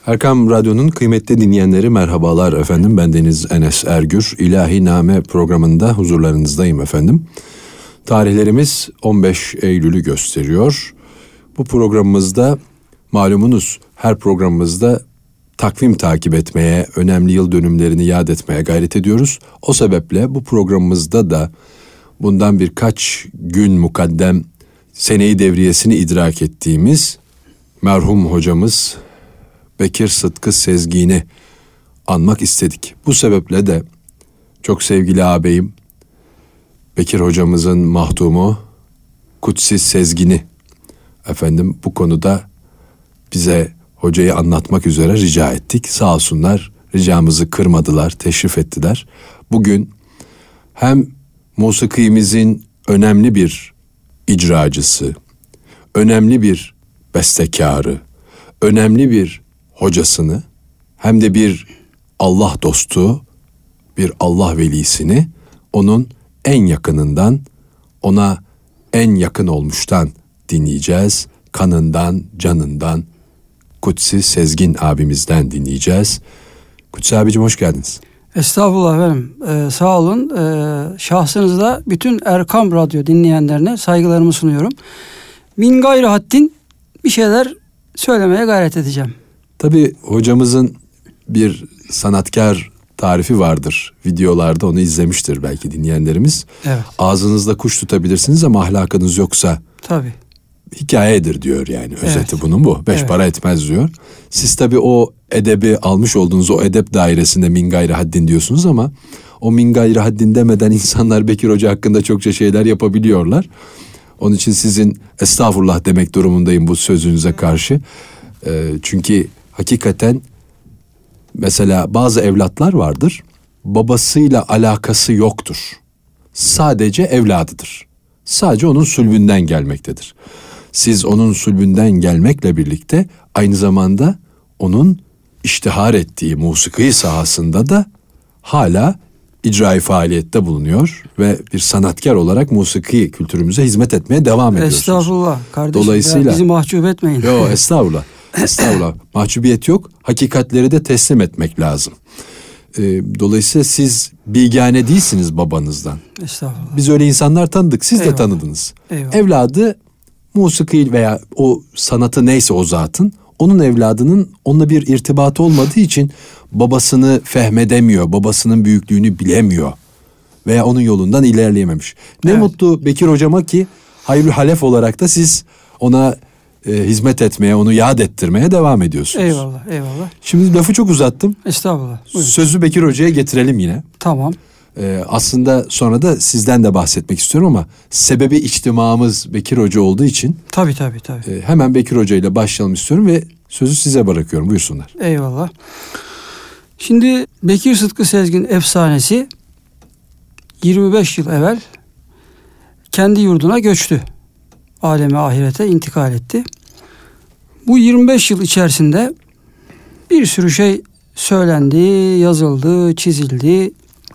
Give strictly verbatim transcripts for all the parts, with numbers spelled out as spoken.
Erkam Radyo'nun kıymetli dinleyenleri merhabalar efendim. Bendeniz Enes Ergür. İlahi Name programında huzurlarınızdayım efendim. Tarihlerimiz on beş Eylül'ü gösteriyor. Bu programımızda malumunuz her programımızda takvim takip etmeye, önemli yıl dönümlerini yad etmeye gayret ediyoruz. O sebeple bu programımızda da bundan birkaç gün mukaddem seneyi devriyesini idrak ettiğimiz merhum hocamız Bekir Sıtkı Sezgin'i anmak istedik. Bu sebeple de çok sevgili ağabeyim Bekir hocamızın mahdumu Kutsi Sezgin'i efendim bu konuda bize hocayı anlatmak üzere rica ettik. Sağ olsunlar, ricamızı kırmadılar, teşrif ettiler. Bugün hem musikimizin önemli bir icracısı, önemli bir bestekarı, önemli bir hocasını, hem de bir Allah dostu, bir Allah velisini onun en yakınından, ona en yakın olmuştan dinleyeceğiz. Kanından, canından, Kutsi Sezgin abimizden dinleyeceğiz. Kutsi abicim hoş geldiniz. Estağfurullah efendim. Ee, sağ olun. Ee, şahsınızda bütün Erkam Radyo dinleyenlerine saygılarımı sunuyorum. Min gayrı haddin bir şeyler söylemeye gayret edeceğim. Tabii hocamızın bir sanatkar tarifi vardır. Videolarda onu izlemiştir belki dinleyenlerimiz. Evet. Ağzınızda kuş tutabilirsiniz ama ahlakınız yoksa tabii hikayedir diyor yani. Özeti evet. bunun bu. Beş evet. para etmez diyor. Siz tabii o edebi almış olduğunuz o edep dairesinde min gayrı haddin diyorsunuz ama o min gayrı haddin demeden insanlar Bekir Hoca hakkında çokça şeyler yapabiliyorlar. Onun için sizin estağfurullah demek durumundayım bu sözünüze karşı. Ee, çünkü hakikaten mesela bazı evlatlar vardır. Babasıyla alakası yoktur. Sadece evladıdır. Sadece onun sülbünden gelmektedir. Siz onun sülbünden gelmekle birlikte aynı zamanda onun iştihar ettiği musiki sahasında da hala icra-i faaliyette bulunuyor ve bir sanatkar olarak musiki kültürümüze hizmet etmeye devam ediyorsunuz. Estağfurullah kardeşim. Dolayısıyla bizi mahcup etmeyin. Yok estağfurullah. Estağfurullah. Mahcubiyet yok. Hakikatleri de teslim etmek lazım. Ee, dolayısıyla siz bilgâne değilsiniz babanızdan. Estağfurullah. Biz öyle insanlar tanıdık. Siz Eyvallah. de tanıdınız. Eyvallah. Evladı musiki veya o sanatı neyse o zatın, onun evladının onunla bir irtibatı olmadığı için babasını fehmedemiyor, babasının büyüklüğünü bilemiyor veya onun yolundan ilerleyememiş. Ne evet. mutlu Bekir hocama ki hayırlı halef olarak da siz ona e, hizmet etmeye, onu yad ettirmeye devam ediyorsunuz. Eyvallah, eyvallah. Şimdi lafı çok uzattım. Estağfurullah. Buyurun. Sözü Bekir hocaya getirelim yine. Tamam. Ee, aslında sonra da sizden de bahsetmek istiyorum ama sebebi içtimamız Bekir Hoca olduğu için tabii tabii tabii. E, hemen Bekir Hoca ile başlayalım istiyorum ve sözü size bırakıyorum. Buyursunlar. Eyvallah. Şimdi Bekir Sıtkı Sezgin efsanesi yirmi beş yıl evvel kendi yurduna göçtü. Aleme ahirete intikal etti. Bu yirmi beş yıl içerisinde bir sürü şey söylendi, yazıldı, çizildi.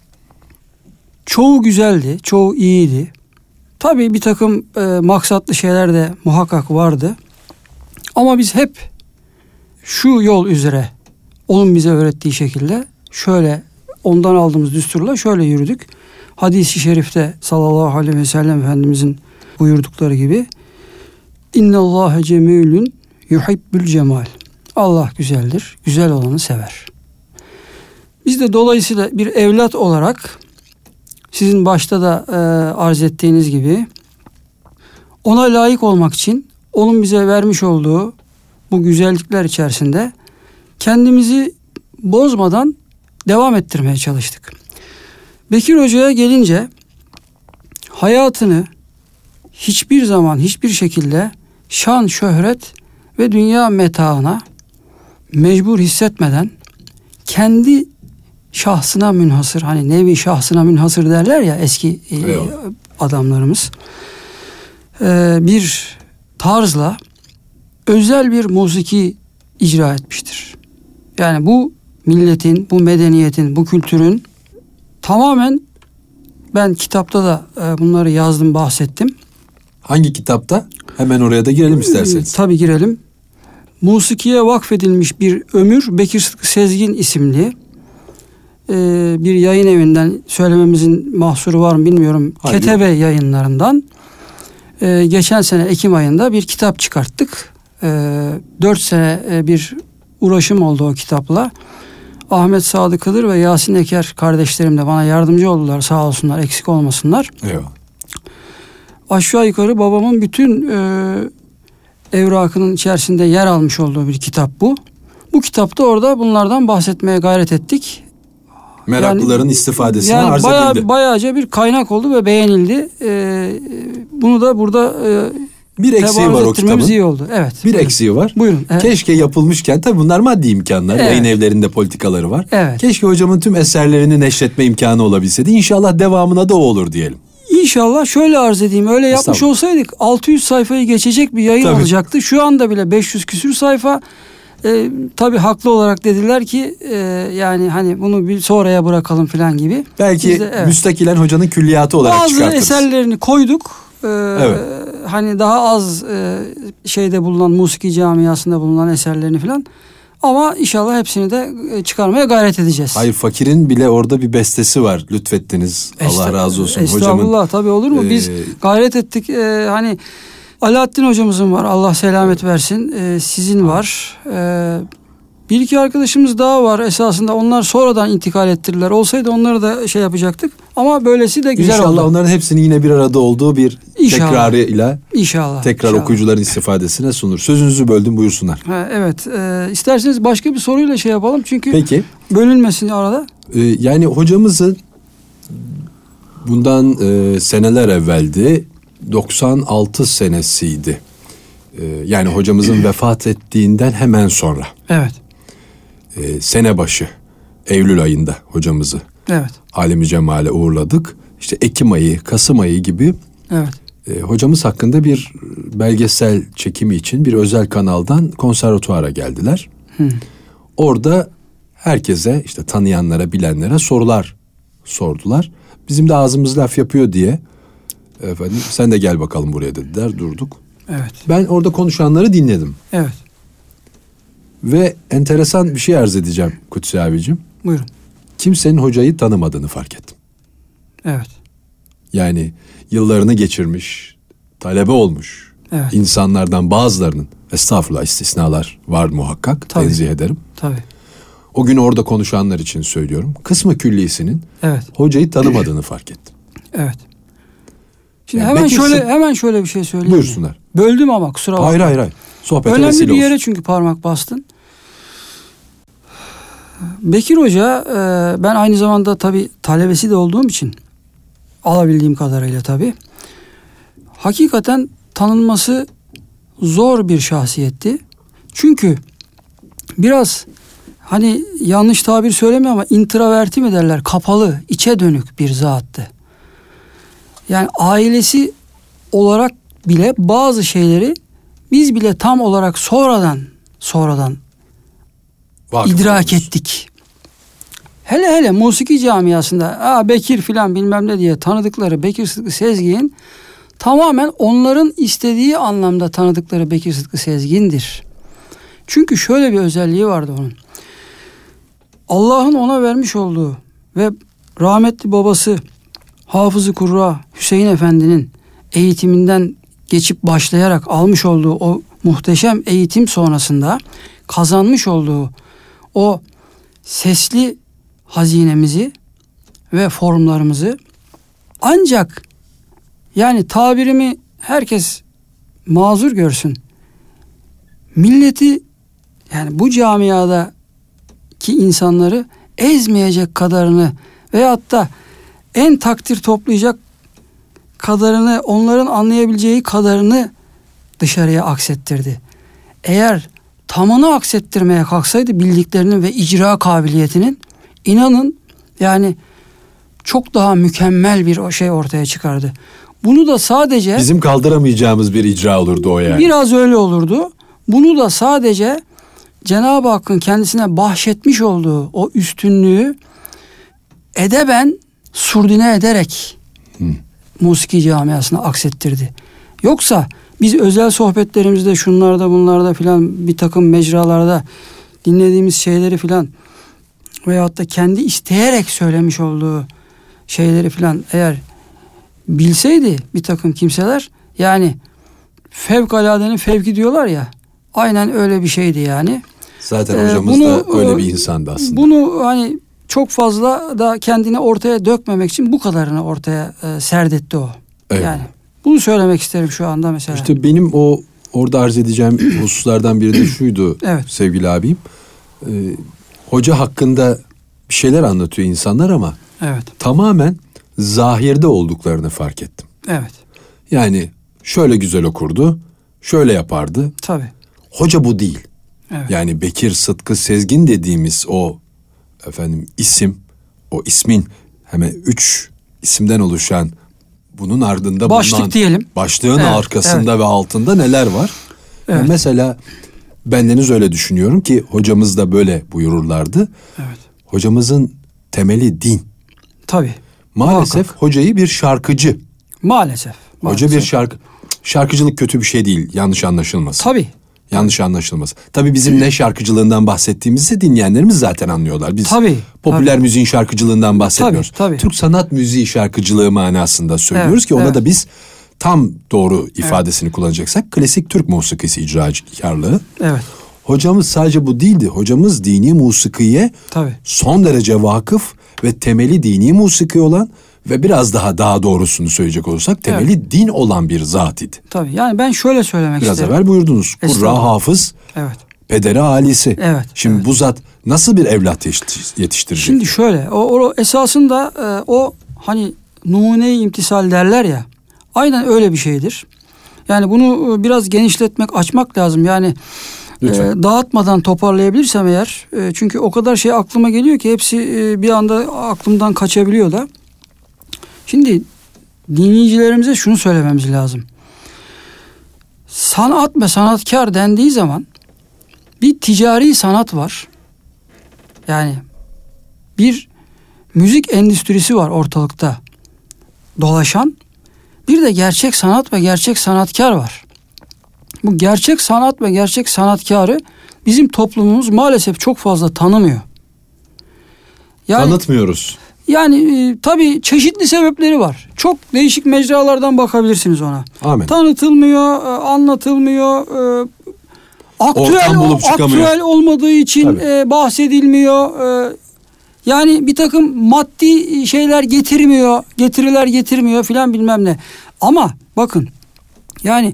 Çoğu güzeldi, çoğu iyiydi. Tabii bir takım e, maksatlı şeyler de muhakkak vardı. Ama biz hep şu yol üzere, onun bize öğrettiği şekilde şöyle, ondan aldığımız düsturla şöyle yürüdük. Hadis-i şerifte sallallahu aleyhi ve sellem Efendimizin buyurdukları gibi İnnallâhe cemîlün yuhibbül cemal. Allah güzeldir, güzel olanı sever. Biz de dolayısıyla bir evlat olarak sizin başta da e, arz ettiğiniz gibi ona layık olmak için onun bize vermiş olduğu bu güzellikler içerisinde kendimizi bozmadan devam ettirmeye çalıştık. Bekir Hoca'ya gelince hayatını hiçbir zaman hiçbir şekilde şan, şöhret ve dünya metaına mecbur hissetmeden kendi şahsına münhasır, hani nevi şahsına münhasır derler ya eski e, adamlarımız, e, bir tarzla özel bir musiki icra etmiştir. Yani bu milletin, bu medeniyetin, bu kültürün tamamen, ben kitapta da e, bunları yazdım, bahsettim. Hangi kitapta? Hemen oraya da girelim isterseniz. Tabii girelim. musikiye vakfedilmiş bir ömür Bekir Sıtkı Sezgin isimli e, bir yayın evinden, söylememizin mahsuru var mı bilmiyorum. Hayır. Ketebe yayınlarından e, geçen sene Ekim ayında bir kitap çıkarttık. E, dört sene e, bir uğraşım oldu o kitapla. Ahmet Sadık Kıdır ve Yasin Eker kardeşlerim de bana yardımcı oldular, sağ olsunlar, eksik olmasınlar. Eyvallah. Aşağı yukarı babamın bütün e, evrakının içerisinde yer almış olduğu bir kitap bu. Bu kitapta orada bunlardan bahsetmeye gayret ettik. Meraklıların yani, istifadesine yani arz bayağı, edildi. Bayağıca bir kaynak oldu ve beğenildi. E, bunu da burada e, bir eksiği var o kitabın. iyi oldu. Evet. Bir buyurun. eksiği var. Buyurun. Evet. Keşke yapılmışken, tabii bunlar maddi imkanlar. Evet. Yayın evlerinde politikaları var. Evet. Keşke hocamın tüm eserlerini neşretme imkanı olabilseydi. İnşallah devamına da o olur diyelim. İnşallah şöyle arz edeyim. Öyle yapmış olsaydık altı yüz sayfayı geçecek bir yayın tabii. olacaktı. Şu anda bile beş yüz küsür sayfa. E, tabii haklı olarak dediler ki e, yani hani bunu bir sonraya bırakalım falan gibi. Belki de, evet. müstakilen hocanın külliyatı olarak bazı çıkartırız. Bazı eserlerini koyduk. E, evet. Hani daha az e, şeyde bulunan, musiki camiasında bulunan eserlerini falan. Ama inşallah hepsini de çıkarmaya gayret edeceğiz. Hayır, fakirin bile orada bir bestesi var. Lütfettiniz. Allah razı olsun. Estağfurullah, hocamın, tabii olur mu? Biz e, gayret ettik. E, hani Alaaddin hocamızın var. Allah selamet versin. E, sizin var. E, bir iki arkadaşımız daha var esasında. Onlar sonradan intikal ettirdiler. Olsaydı onları da şey yapacaktık. Ama böylesi de güzel İnşallah oldu. İnşallah onların hepsinin yine bir arada olduğu bir İnşallah. tekrarıyla İnşallah. tekrar İnşallah. okuyucuların istifadesine sunur. Sözünüzü böldüm, buyursunlar. Ha, evet. E, isterseniz başka bir soruyla şey yapalım. Çünkü Peki. bölünmesin arada. Ee, yani hocamızın bundan e, seneler evveldi. doksan altı senesiydi. Ee, yani hocamızın vefat ettiğinden hemen sonra. Evet. Ee, sene başı Eylül ayında hocamızı evet. alemi cemale uğurladık. İşte Ekim ayı, Kasım ayı gibi evet. e, hocamız hakkında bir belgesel çekimi için bir özel kanaldan konservatuara geldiler. Hı. Orada herkese, işte tanıyanlara, bilenlere sorular sordular. Bizim de ağzımız laf yapıyor diye efendim sen de gel bakalım buraya dediler, durduk. Evet. Ben orada konuşanları dinledim. Evet. Ve enteresan bir şey arz edeceğim Kutsi abicim. Buyurun. Kimsenin hocayı tanımadığını fark ettim. Evet. Yani yıllarını geçirmiş, talebe olmuş evet. insanlardan bazılarının, estağfurullah istisnalar var muhakkak, tabii. tenzih ederim. Tabii. O gün orada konuşanlar için söylüyorum. Kısmı küllisinin evet. hocayı tanımadığını fark ettim. Evet. Şimdi Yani hemen Bekir şöyle Sık... hemen şöyle bir şey söyleyeyim. Buyursunlar. Böldüm ama kusura bakma. Hayır hayır hayır. Sohbete önemli vesile bir yere olsun. çünkü parmak bastın. Bekir Hoca, e, ben aynı zamanda tabii talebesi de olduğum için alabildiğim kadarıyla tabii. Hakikaten tanınması zor bir şahsiyetti. Çünkü biraz hani yanlış tabir söylemiyorum ama introverti mi derler, kapalı, içe dönük bir zattı. Yani ailesi olarak bile bazı şeyleri biz bile tam olarak sonradan sonradan Vakıf idrak olmuş. ettik. Hele hele musiki camiasında Aa, Bekir filan bilmem ne diye tanıdıkları Bekir Sıtkı Sezgin tamamen onların istediği anlamda tanıdıkları Bekir Sıtkı Sezgin'dir. Çünkü şöyle bir özelliği vardı onun. Allah'ın ona vermiş olduğu ve rahmetli babası Hafız-ı Kurra Hüseyin Efendi'nin eğitiminden geçip başlayarak almış olduğu o muhteşem eğitim sonrasında kazanmış olduğu o sesli hazinemizi ve formlarımızı ancak yani tabirimi herkes mazur görsün. Milleti yani bu camiadaki insanları ezmeyecek kadarını veyahut da en takdir toplayacak kadarını, onların anlayabileceği kadarını dışarıya aksettirdi. Eğer tamamını aksettirmeye kalksaydı bildiklerinin ve icra kabiliyetinin, inanın yani çok daha mükemmel bir o şey ortaya çıkardı. Bunu da sadece bizim kaldıramayacağımız bir icra olurdu o yani. Biraz öyle olurdu. Bunu da sadece Cenab-ı Hakk'ın kendisine bahşetmiş olduğu o üstünlüğü edeben surdine ederek Hı. musiki camiasına aksettirdi. Yoksa biz özel sohbetlerimizde şunlarda bunlarda filan bir takım mecralarda dinlediğimiz şeyleri filan veyahut da kendi isteyerek söylemiş olduğu şeyleri filan eğer bilseydi bir takım kimseler, yani fevkaladenin fevki diyorlar ya, aynen öyle bir şeydi yani. Zaten Ee, hocamız bunu, da öyle bir insandı aslında. Bunu hani çok fazla da kendini ortaya dökmemek için bu kadarını ortaya e, serdetti o. Evet. Yani bunu söylemek isterim şu anda mesela. İşte benim o orada arz edeceğim hususlardan biri de şuydu evet. sevgili abim. Ee, hoca hakkında bir şeyler anlatıyor insanlar ama evet. tamamen zahirde olduklarını fark ettim. Evet. Yani şöyle güzel okurdu, şöyle yapardı. Tabii. Hoca bu değil. Evet. Yani Bekir Sıtkı Sezgin dediğimiz o efendim isim, o ismin hemen üç isimden oluşan, bunun ardında başlık bulunan diyelim. Başlığın evet, arkasında evet. ve altında neler var? Evet. Yani mesela bendeniz öyle düşünüyorum ki hocamız da böyle buyururlardı. Evet. Hocamızın temeli din. Tabii. Maalesef Muhakkak. hocayı bir şarkıcı. Maalesef. Hoca maalesef. bir şarkı. Şarkıcılık kötü bir şey değil. Yanlış anlaşılmasın. Tabii. Yanlış anlaşılmasın. Tabii bizim ne şarkıcılığından bahsettiğimizi dinleyenlerimiz zaten anlıyorlar. Biz tabii, popüler tabii. müziğin şarkıcılığından bahsetmiyoruz. Tabii, tabii. Türk sanat müziği şarkıcılığı manasında söylüyoruz Evet, ki ona evet. da biz tam doğru ifadesini evet. kullanacaksak klasik Türk musikisi icrakarlığı. Evet. Hocamız sadece bu değildi. Hocamız dini musikiye tabii. son derece vakıf ve temeli dini musiki olan ve biraz daha daha doğrusunu söyleyecek olursak temeli evet. din olan bir zat idi. Tabii, yani ben şöyle söylemek biraz isterim. Biraz evvel buyurdunuz. Kurra hafız, evet. pederi alisi. Evet. Şimdi evet. bu zat nasıl bir evlat yetiştirecek? Şimdi şöyle, o, o esasında e, o hani numune-i imtisal derler ya, aynen öyle bir şeydir. Yani bunu biraz genişletmek, açmak lazım. Yani e, dağıtmadan toparlayabilirsem eğer, e, çünkü o kadar şey aklıma geliyor ki hepsi e, bir anda aklımdan kaçabiliyor da. Şimdi dinleyicilerimize şunu söylememiz lazım. Sanat ve sanatkar dendiği zaman bir ticari sanat var. Yani bir müzik endüstrisi var ortalıkta dolaşan. Bir de gerçek sanat ve gerçek sanatkar var. Bu gerçek sanat ve gerçek sanatkarı bizim toplumumuz maalesef çok fazla tanımıyor. Yani, Tanıtmıyoruz. Yani e, tabii çeşitli sebepleri var. Çok değişik mecralardan bakabilirsiniz ona. Amin. Tanıtılmıyor, e, anlatılmıyor, e, aktüel, aktüel olmadığı için e, bahsedilmiyor. E, yani bir takım maddi şeyler getirmiyor, getiriler getirmiyor filan bilmem ne. Ama bakın, yani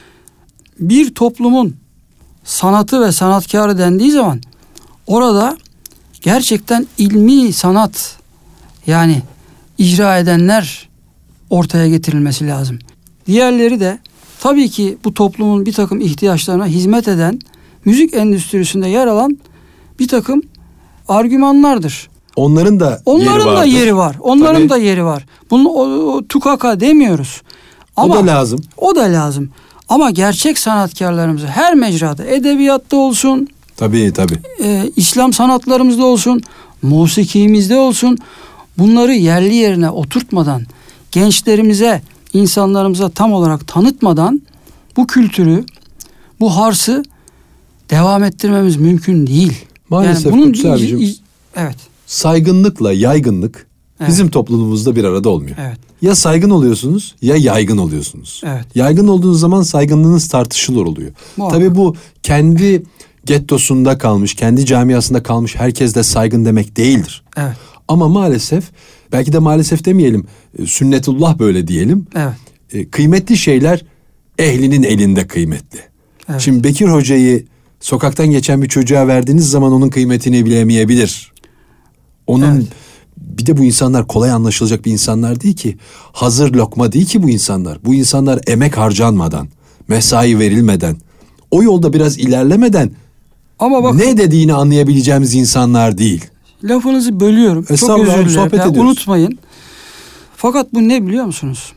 bir toplumun sanatı ve sanatkarı dendiği zaman orada gerçekten ilmi sanat, yani icra edenler ortaya getirilmesi lazım. Diğerleri de tabii ki bu toplumun bir takım ihtiyaçlarına hizmet eden, müzik endüstrisinde yer alan bir takım argümanlardır. Onların da Onların yeri da vardır. yeri var. Onların tabii. da yeri var. Bunu o, o, tukaka demiyoruz. Ama o da lazım. O da lazım. Ama gerçek sanatkarlarımızı her mecrada, edebiyatta olsun, tabii tabii. E, İslam sanatlarımızda olsun, musikimizde olsun, bunları yerli yerine oturtmadan, gençlerimize, insanlarımıza tam olarak tanıtmadan bu kültürü, bu harsı devam ettirmemiz mümkün değil. Maalesef yani bunun Kutsi abicim, iz, evet. saygınlıkla yaygınlık evet. bizim toplumumuzda bir arada olmuyor. Evet. Ya saygın oluyorsunuz ya yaygın oluyorsunuz. Evet. Yaygın olduğunuz zaman saygınlığınız tartışılır oluyor. Muhakkak. Tabii bu kendi gettosunda kalmış, kendi camiasında kalmış herkes de saygın demek değildir. Evet. Ama maalesef, belki de maalesef demeyelim, sünnetullah böyle diyelim. Evet. E, kıymetli şeyler ehlinin elinde kıymetli. Evet. Şimdi Bekir Hoca'yı sokaktan geçen bir çocuğa verdiğiniz zaman onun kıymetini bilemeyebilir. Onun evet. bir de bu insanlar kolay anlaşılacak bir insanlar değil ki. Hazır lokma değil ki bu insanlar. Bu insanlar emek harcanmadan, mesai verilmeden, o yolda biraz ilerlemeden ama bakın, ne dediğini anlayabileceğimiz insanlar değil. Lafınızı bölüyorum. Çok özür dilerim. Sohbet yani ediyoruz. Unutmayın. Fakat bu ne biliyor musunuz?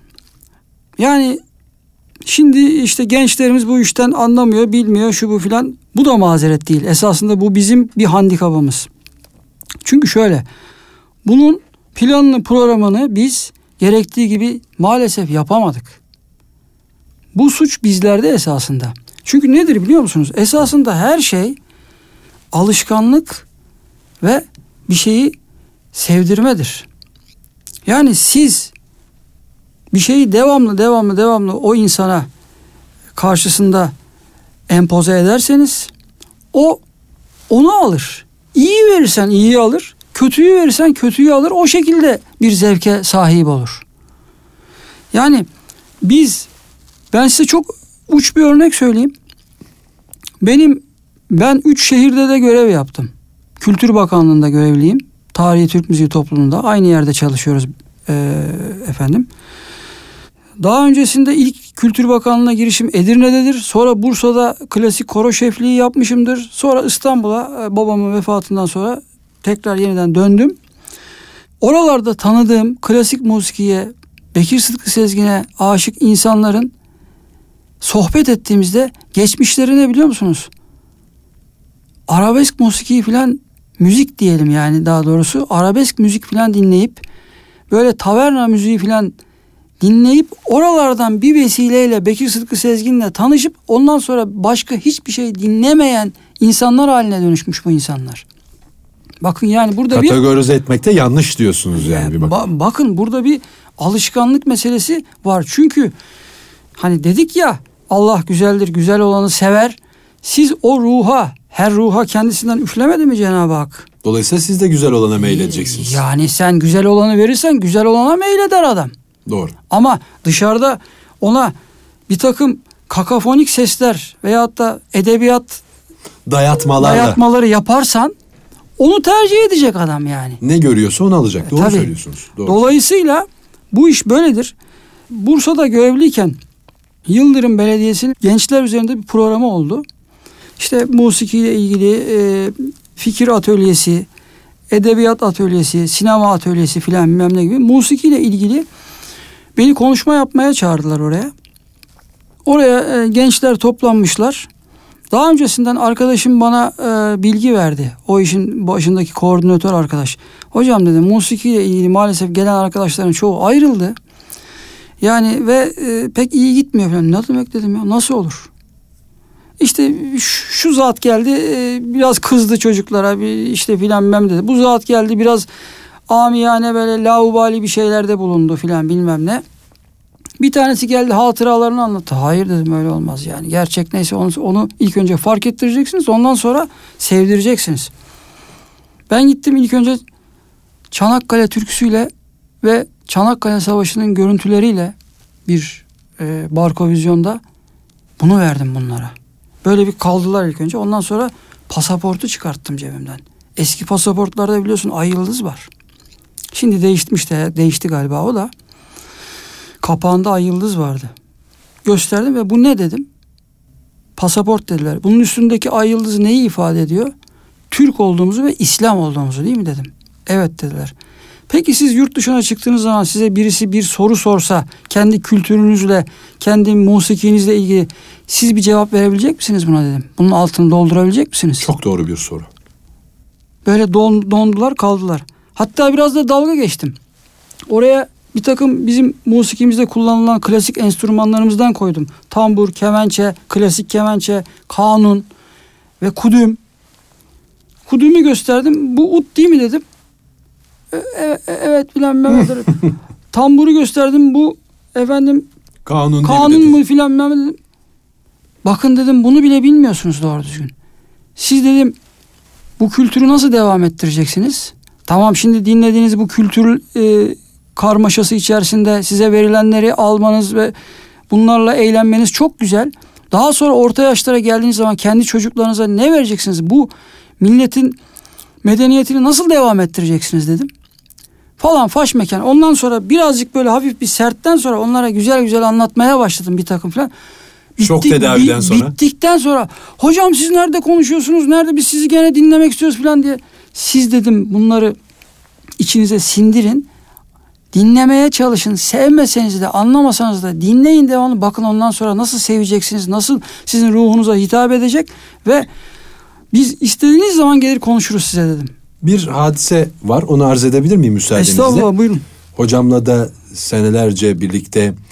Yani şimdi işte gençlerimiz bu işten anlamıyor, bilmiyor, şu bu filan. Bu da mazeret değil. Esasında bu bizim bir handikapımız. Çünkü şöyle, bunun planını, programını biz gerektiği gibi maalesef yapamadık. Bu suç bizlerde esasında. Çünkü nedir biliyor musunuz? Esasında her şey alışkanlık ve bir şeyi sevdirmedir. Yani siz bir şeyi devamlı devamlı devamlı o insana karşısında empoze ederseniz o onu alır. İyi verirsen iyiyi alır, kötüyü verirsen kötüyü alır. O şekilde bir zevke sahip olur. Yani biz, ben size çok uç bir örnek söyleyeyim. Benim ben üç şehirde de görev yaptım. Kültür Bakanlığı'nda görevliyim. Tarihi Türk Müziği Topluluğu'nda aynı yerde çalışıyoruz e, efendim. Daha öncesinde ilk Kültür Bakanlığı'na girişim Edirne'dedir. Sonra Bursa'da klasik koro şefliği yapmışımdır. Sonra İstanbul'a e, babamın vefatından sonra tekrar yeniden döndüm. Oralarda tanıdığım klasik musikiye, Bekir Sıtkı Sezgin'e aşık insanların sohbet ettiğimizde geçmişleri ne biliyor musunuz? Arabesk musiki filan, müzik diyelim yani daha doğrusu, arabesk müzik filan dinleyip böyle taverna müziği filan dinleyip oralardan bir vesileyle Bekir Sıtkı Sezgin'le tanışıp ondan sonra başka hiçbir şey dinlemeyen insanlar haline dönüşmüş bu insanlar. Bakın yani burada kategorize bir kategorize etmekte yanlış diyorsunuz yani. yani bir bakın. Ba- bakın burada bir alışkanlık meselesi var. Çünkü hani dedik ya, Allah güzeldir, güzel olanı sever. Siz o ruha, her ruha kendisinden üflemedi mi Cenab-ı Hak? Dolayısıyla siz de güzel olana meyledeceksiniz. Yani sen güzel olanı verirsen güzel olana meyleder adam. Doğru. Ama dışarıda ona bir takım kakafonik sesler veyahut da edebiyat dayatmalarla dayatmaları yaparsan onu tercih edecek adam yani. Ne görüyorsa onu alacak. Doğru Tabii. söylüyorsunuz. Doğru. Dolayısıyla bu iş böyledir. Bursa'da görevliyken Yıldırım Belediyesi'nin gençler üzerinde bir programı oldu. İşte musikiyle ilgili e, fikir atölyesi, edebiyat atölyesi, sinema atölyesi filan bilmem ne gibi musikiyle ilgili beni konuşma yapmaya çağırdılar oraya. Oraya e, gençler toplanmışlar. Daha öncesinden arkadaşım bana e, bilgi verdi. O işin başındaki koordinatör arkadaş. Hocam dedi, musikiyle ilgili maalesef gelen arkadaşların çoğu ayrıldı. Yani ve e, pek iyi gitmiyor falan. Ne demek dedim ya, nasıl olur? İşte şu, şu zat geldi e, biraz kızdı çocuklara bir işte filan bilmem dedi. Bu zat geldi biraz amiyane böyle laubali bir şeylerde bulundu filan bilmem ne. Bir tanesi geldi hatıralarını anlattı. Hayır dedim, öyle olmaz yani. Gerçek neyse onu, onu ilk önce fark ettireceksiniz. Ondan sonra sevdireceksiniz. Ben gittim ilk önce Çanakkale türküsüyle ve Çanakkale Savaşı'nın görüntüleriyle bir e, Barkovizyon'da bunu verdim bunlara. Böyle bir kaldılar ilk önce. Ondan sonra pasaportu çıkarttım cebimden. Eski pasaportlarda biliyorsun ay yıldız var. Şimdi değişmiş de değişti galiba o da. Kapağında ay yıldız vardı. Gösterdim ve bu ne dedim? Pasaport dediler. Bunun üstündeki ay yıldız neyi ifade ediyor? Türk olduğumuzu ve İslam olduğumuzu değil mi dedim. Evet dediler. Peki siz yurt dışına çıktığınız zaman size birisi bir soru sorsa kendi kültürünüzle, kendi musikinizle ilgili siz bir cevap verebilecek misiniz buna dedim. Bunun altını doldurabilecek misiniz? Çok doğru bir soru. Böyle don, dondular kaldılar. Hatta biraz da dalga geçtim. Oraya bir takım bizim musikimizde kullanılan klasik enstrümanlarımızdan koydum. Tambur, kemençe, klasik kemençe, kanun ve kudüm. Kudümü gösterdim. Bu ut değil mi dedim. Evet, evet filan Mehmet Ali. Tamburu gösterdim, bu efendim kanun, kanun mu filan Mehmet dedim. Bakın dedim, bunu bile bilmiyorsunuz doğru düzgün. Siz dedim bu kültürü nasıl devam ettireceksiniz? Tamam, şimdi dinlediğiniz bu kültür e, karmaşası içerisinde size verilenleri almanız ve bunlarla eğlenmeniz çok güzel. Daha sonra orta yaşlara geldiğiniz zaman kendi çocuklarınıza ne vereceksiniz? Bu milletin medeniyetini nasıl devam ettireceksiniz dedim. Falan faş mekan. Ondan sonra birazcık böyle hafif bir sertten sonra onlara güzel güzel anlatmaya başladım bir takım falan. Bitti, Şok tedaviden bi, sonra. Bittikten sonra hocam siz nerede konuşuyorsunuz? Nerede, biz sizi gene dinlemek istiyoruz falan diye. Siz dedim bunları içinize sindirin. Dinlemeye çalışın. Sevmeseniz de anlamasanız da dinleyin devamlı. Bakın ondan sonra nasıl seveceksiniz. Nasıl sizin ruhunuza hitap edecek ve biz istediğiniz zaman gelir konuşuruz size dedim. Bir hadise var, onu arz edebilir miyim müsaadenizle? Estağfurullah, buyurun. Hocamla da senelerce birlikte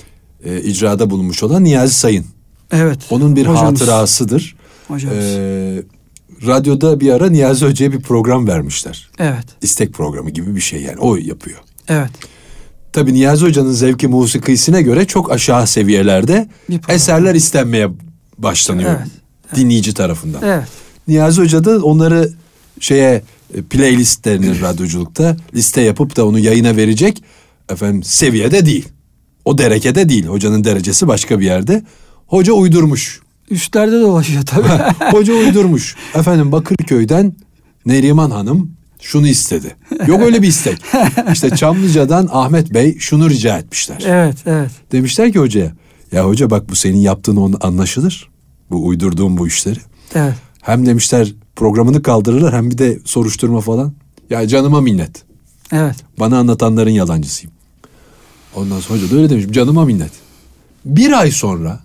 e, icrada bulunmuş olan Niyazi Sayın. Evet. Onun bir hocamız. hatırasıdır. Hocamız. Ee, radyoda bir ara Niyazi Hoca'ya bir program vermişler. Evet. İstek programı gibi bir şey yani. O yapıyor. Evet. Tabii Niyazi Hoca'nın zevki musikisine göre çok aşağı seviyelerde eserler istenmeye başlanıyor. Evet. Dinleyici tarafından. Evet. Niyazi Hoca da onları şeye playlist denilir radyoculukta liste yapıp da onu yayına verecek efendim seviyede değil. O derekede değil. Hocanın derecesi başka bir yerde. Hoca uydurmuş. Üstlerde dolaşıyor tabii. Hoca uydurmuş. Efendim Bakırköy'den Neriman Hanım şunu istedi. Yok öyle bir istek. İşte Çamlıca'dan Ahmet Bey şunu rica etmişler. Evet, evet. Demişler ki hocaya, ya hoca bak bu senin yaptığın anlaşılır. Bu uydurduğun bu işleri. Evet. Hem demişler programını kaldırırlar hem bir de soruşturma falan. Ya canıma minnet. Evet. Bana anlatanların yalancısıyım. Ondan sonra hoca da öyle demiş. Canıma minnet. Bir ay sonra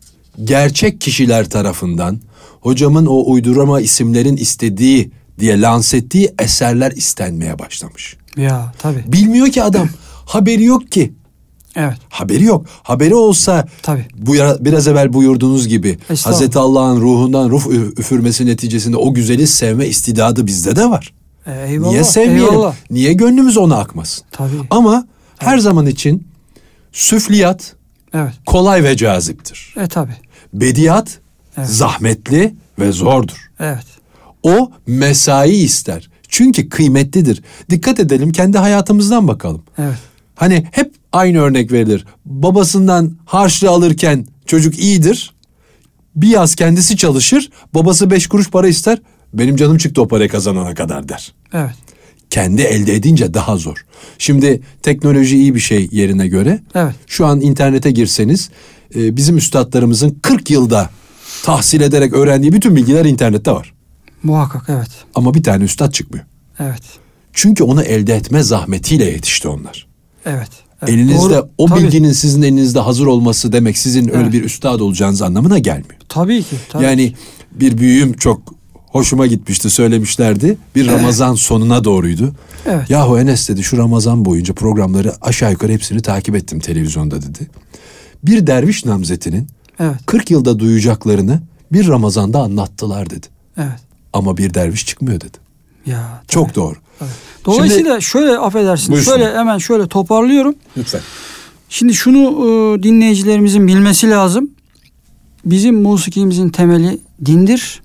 gerçek kişiler tarafından hocamın o uydurama isimlerin istediği diye lanse ettiği eserler istenmeye başlamış. Ya tabii. Bilmiyor ki adam. Haberi yok ki. Evet. Haberi yok. Haberi olsa tabii. Bu biraz evvel buyurduğunuz gibi Hazreti Allah'ın ruhundan ruh üfürmesi neticesinde o güzeli sevme istidadı bizde de var. Eyvallah, Niye sevmeyelim? Eyvallah. Niye gönlümüz ona akmasın? Tabii. Ama evet. her zaman için süfliyat evet. kolay ve caziptir. E tabii. Bediat evet. zahmetli ve zordur. Evet. O mesai ister. Çünkü kıymetlidir. Dikkat edelim, kendi hayatımızdan bakalım. Evet. Hani hep aynı örnek verilir. Babasından harçlı alırken çocuk iyidir. Bir yaz kendisi çalışır. Babası beş kuruş para ister. Benim canım çıktı o parayı kazanana kadar der. Evet. Kendi elde edince daha zor. Şimdi teknoloji iyi bir şey yerine göre. Evet. Şu an internete girseniz bizim üstadlarımızın kırk yılda tahsil ederek öğrendiği bütün bilgiler internette var. Muhakkak evet. Ama bir tane üstad çıkmıyor. Evet. Çünkü onu elde etme zahmetiyle yetişti onlar. Evet. evet. Elinizde Doğru. o Tabii. bilginin sizin elinizde hazır olması demek sizin evet. öyle bir üstad olacağınız anlamına gelmiyor. Tabii ki. Tabii yani ki. bir büyüğüm çok hoşuma gitmişti, söylemişlerdi. Bir evet. Ramazan sonuna doğruydu. Evet. Yahu Enes dedi, şu Ramazan boyunca programları aşağı yukarı hepsini takip ettim televizyonda dedi. Bir derviş namzetinin evet. kırk yılda duyacaklarını bir Ramazan'da anlattılar dedi. Evet. Ama bir derviş çıkmıyor dedi. Ya, tabii. Çok doğru. Evet. Dolayısıyla Şimdi, şöyle affedersiniz. Buyursun. Şöyle hemen şöyle toparlıyorum. Lütfen. Şimdi şunu e, dinleyicilerimizin bilmesi lazım. Bizim musikimizin temeli dindir.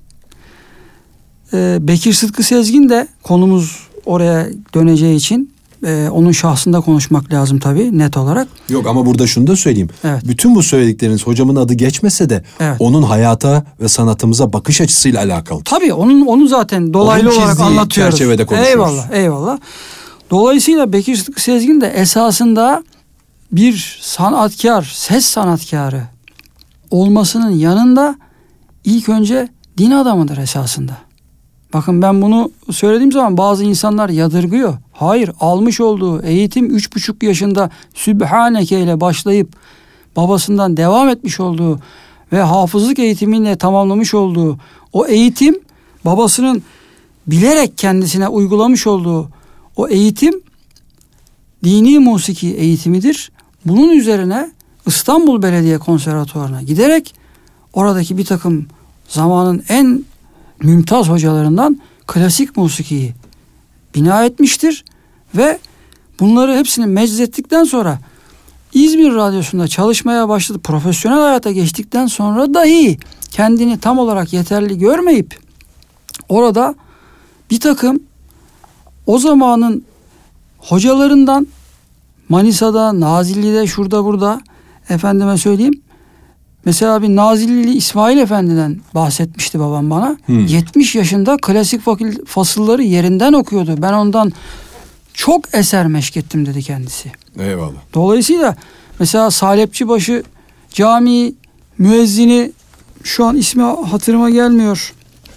E, Bekir Sıtkı Sezgin de, konumuz oraya döneceği için e, onun şahsında konuşmak lazım tabii net olarak. Yok ama burada şunu da söyleyeyim. Evet. Bütün bu söyledikleriniz hocamın adı geçmese de evet. onun hayata ve sanatımıza bakış açısıyla alakalı. Tabii onun onu zaten dolaylı onun olarak anlatıyoruz. Çerçevede konuşuyoruz. Eyvallah, eyvallah. Dolayısıyla Bekir Sıtkı Sezgin de esasında bir sanatkar, ses sanatkarı olmasının yanında ilk önce din adamıdır esasında. Bakın ben bunu söylediğim zaman bazı insanlar yadırgıyor. Hayır, almış olduğu eğitim üç buçuk yaşında Sübhaneke ile başlayıp babasından devam etmiş olduğu ve hafızlık eğitimiyle tamamlamış olduğu o eğitim, babasının bilerek kendisine uygulamış olduğu o eğitim dini musiki eğitimidir. Bunun üzerine İstanbul Belediye Konservatuvarı'na giderek oradaki bir takım zamanın en mümtaz hocalarından klasik musikiyi bina etmiştir ve bunları hepsini meczettikten sonra İzmir Radyosu'nda çalışmaya başladı. Profesyonel hayata geçtikten sonra dahi kendini tam olarak yeterli görmeyip orada bir takım o zamanın hocalarından Manisa'da, Nazilli'de, şurada burada efendime söyleyeyim. Mesela bir Nazilli İsmail Efendi'den bahsetmişti babam bana. Hmm. yetmiş yaşında klasik fasılları yerinden okuyordu. Ben ondan çok eser meşk ettim dedi kendisi. Eyvallah. Dolayısıyla mesela Salepçibaşı Camii müezzini, şu an ismi hatırıma gelmiyor,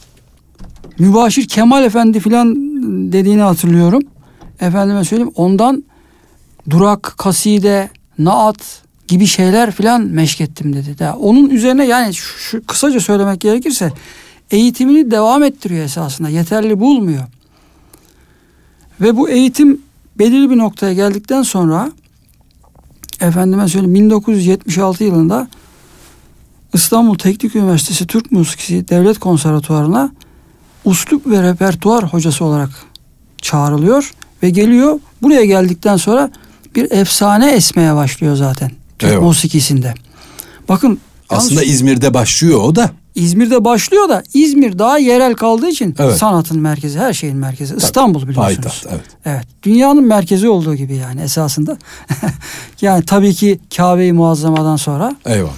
Mübaşir Kemal Efendi filan dediğini hatırlıyorum. Efendime söyleyeyim, ondan durak, kaside, naat gibi şeyler filan meşk ettim dedi. Daha onun üzerine yani şu, şu kısaca söylemek gerekirse eğitimini devam ettiriyor esasında. Yeterli bulmuyor. Ve bu eğitim belirli bir noktaya geldikten sonra efendime söyleyeyim bin dokuz yüz yetmiş altı yılında İstanbul Teknik Üniversitesi Türk Müziği Devlet Konservatuvarı'na uslup ve repertuar hocası olarak çağrılıyor ve geliyor. Buraya geldikten sonra bir efsane esmeye başlıyor zaten Türk evet. musikisinde. Bakın aslında yalnız, İzmir'de başlıyor o da. İzmir'de başlıyor da İzmir daha yerel kaldığı için evet. sanatın merkezi, her şeyin merkezi. Tabii, İstanbul biliyorsunuz. Payitaht, evet. Evet. Dünyanın merkezi olduğu gibi yani esasında. Yani tabii ki Kabe-i Muazzama'dan sonra. Eyvallah.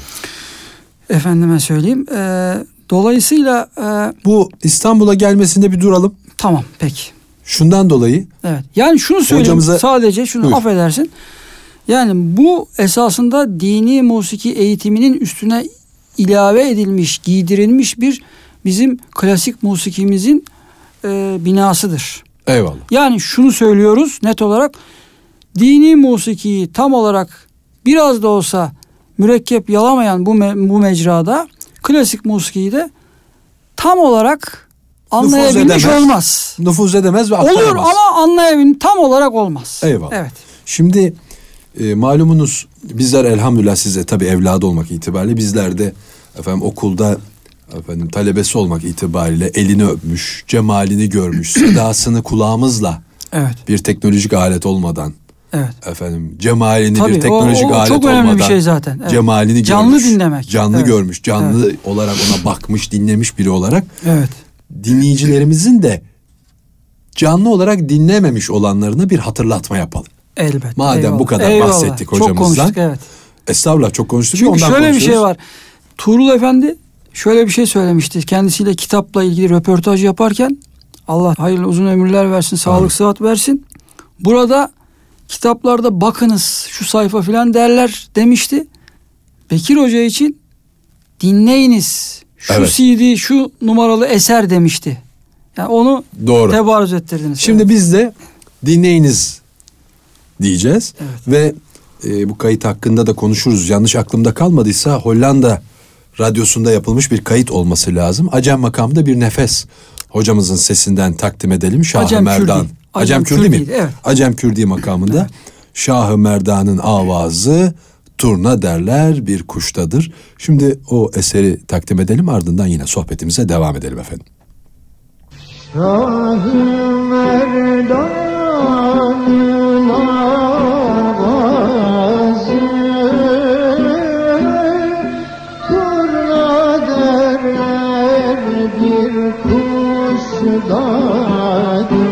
Efendime söyleyeyim. E, dolayısıyla e, bu İstanbul'a gelmesinde bir duralım. Tamam, peki. Şundan dolayı. Evet. Yani şunu söyleyeyim hocamıza, sadece şunu buyur. Affedersin. Yani bu esasında dini musiki eğitiminin üstüne ilave edilmiş, giydirilmiş bir bizim klasik musikimizin e, binasıdır. Eyvallah. Yani şunu söylüyoruz net olarak, dini musikiyi tam olarak biraz da olsa mürekkep yalamayan bu me- bu mecrada klasik musikiyi de tam olarak anlayabilmiş olmaz. Nüfuz edemez ve aktaramaz. Olur ama anlayabilmiş tam olarak olmaz. Eyvallah. Evet. Şimdi e, malumunuz bizler elhamdülillah size tabii evladı olmak itibariyle bizler de efendim okulda efendim talebesi olmak itibariyle elini öpmüş, cemalini görmüş, sedasını kulağımızla evet. bir teknolojik alet olmadan evet. efendim cemalini tabii, bir teknolojik o, o alet çok olmadan önemli bir şey zaten. Evet. Cemalini canlı görmüş. dinlemek. Canlı evet. görmüş, canlı evet. olarak ona bakmış, dinlemiş biri olarak. Evet. Dinleyicilerimizin de canlı olarak dinlememiş olanlarına bir hatırlatma yapalım. Elbette. Madem eyvallah. bu kadar eyvallah. bahsettik hocamızdan. Çok konuştuk, evet. Estağfurullah, çok konuştuk. Çünkü ondan şöyle bir şey var. Tuğrul Efendi şöyle bir şey söylemişti. Kendisiyle kitapla ilgili röportaj yaparken, Allah hayırlı uzun ömürler versin, sağlık evet. sıhhat versin. Burada kitaplarda bakınız şu sayfa filan derler demişti. Bekir Hoca için dinleyiniz şu evet. C D, şu numaralı eser demişti. Yani onu doğru. tebarüz ettirdiniz. Şimdi evet. biz de dinleyiniz diyeceğiz. Evet. Ve e, bu kayıt hakkında da konuşuruz. Yanlış aklımda kalmadıysa Hollanda radyosunda yapılmış bir kayıt olması lazım. Acem makamında bir nefes hocamızın sesinden takdim edelim. Şah-ı Acem Merdan. Kürdi. Acem, Acem Kürdi mi? Evet. Acem Kürdi makamında. Evet. Şah-ı Merdan'ın avazı turna derler bir kuştadır. Şimdi o eseri takdim edelim, ardından yine sohbetimize devam edelim efendim. Şah-ı Merdan'ın avazı turna derler bir kuşdadır.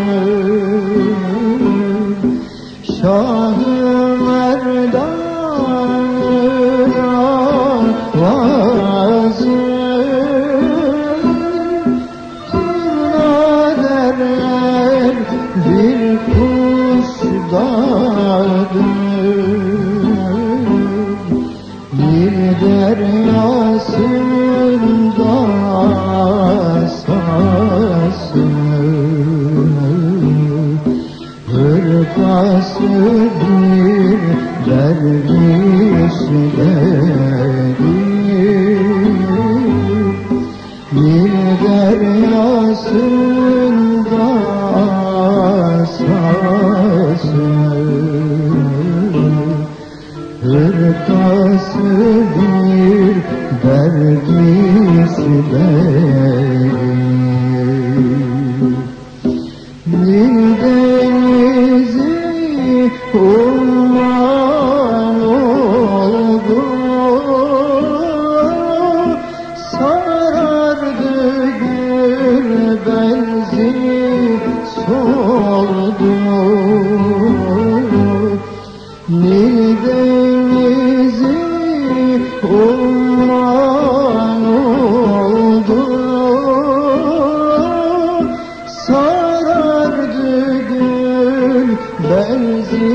Şah-ı Merdan'ın avazı bir kuşdadır, bir deryasında sası, hırkası bir dervişleri, bir deryasında hırkası bir dervişleri, bir denizi umman oldu, sarardı gül benzi soldu. Nil denizi umman oldu, sarardı gül benzi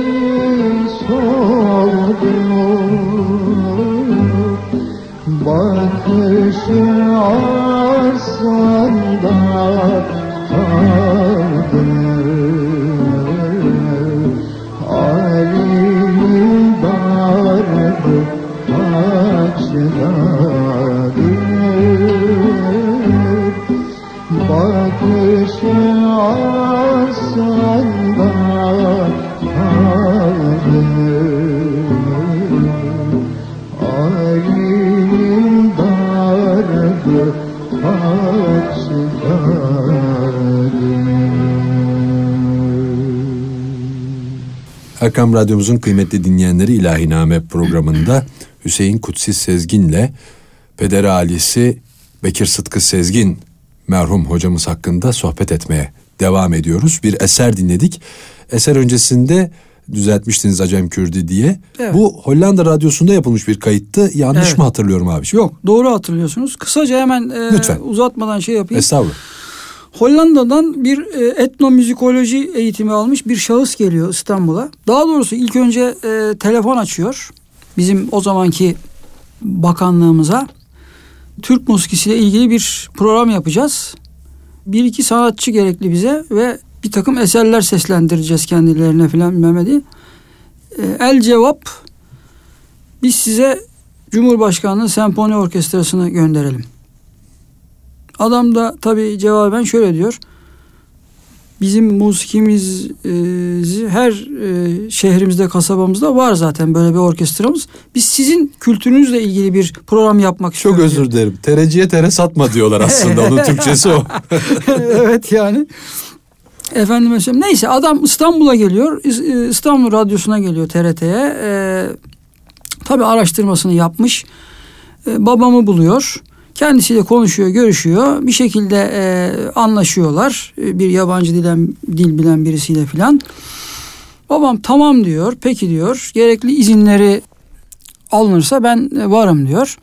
soldu. Bakışı arsanda kaldı, Ali'nin dardı taçladır. Bakışı arsanda kaldı, Erkam Radyomuzun kıymetli dinleyenleri, İlahiname programında Hüseyin Kutsi Sezgin'le Peder Alisi Bekir Sıtkı Sezgin merhum hocamız hakkında sohbet etmeye devam ediyoruz. Bir eser dinledik. Eser öncesinde düzeltmiştiniz Acem Kürdi diye. Evet. Bu Hollanda Radyosu'nda yapılmış bir kayıttı. Yanlış evet. mı hatırlıyorum abiciğim? Yok, doğru hatırlıyorsunuz. Kısaca hemen e, uzatmadan şey yapayım. Estağfurullah. Hollanda'dan bir e, etnomüzikoloji eğitimi almış bir şahıs geliyor İstanbul'a. Daha doğrusu ilk önce e, telefon açıyor. Bizim o zamanki bakanlığımıza. Türk musikisiyle ilgili bir program yapacağız. Bir iki sanatçı gerekli bize ve bir takım eserler seslendireceğiz kendilerine filan bilmem diye. E, el cevap, biz size Cumhurbaşkanlığı Senfoni Orkestrası'nı gönderelim. Adam da tabii cevaben şöyle diyor. Bizim musikimizi her e, şehrimizde, kasabamızda var zaten böyle bir orkestramız. Biz sizin kültürünüzle ilgili bir program yapmak istiyoruz. Çok özür dilerim. Tereciye tere satma diyorlar aslında. Onun Türkçesi o. Evet yani. Efendim mesela neyse adam İstanbul'a geliyor. İstanbul Radyosu'na geliyor, T R T'ye. Ee, tabii araştırmasını yapmış. Ee, babamı buluyor. Kendisiyle konuşuyor, görüşüyor. Bir şekilde e, anlaşıyorlar. Bir yabancı dilen, dil bilen birisiyle filan. Babam tamam diyor, peki diyor. Gerekli izinleri alınırsa ben varım diyor.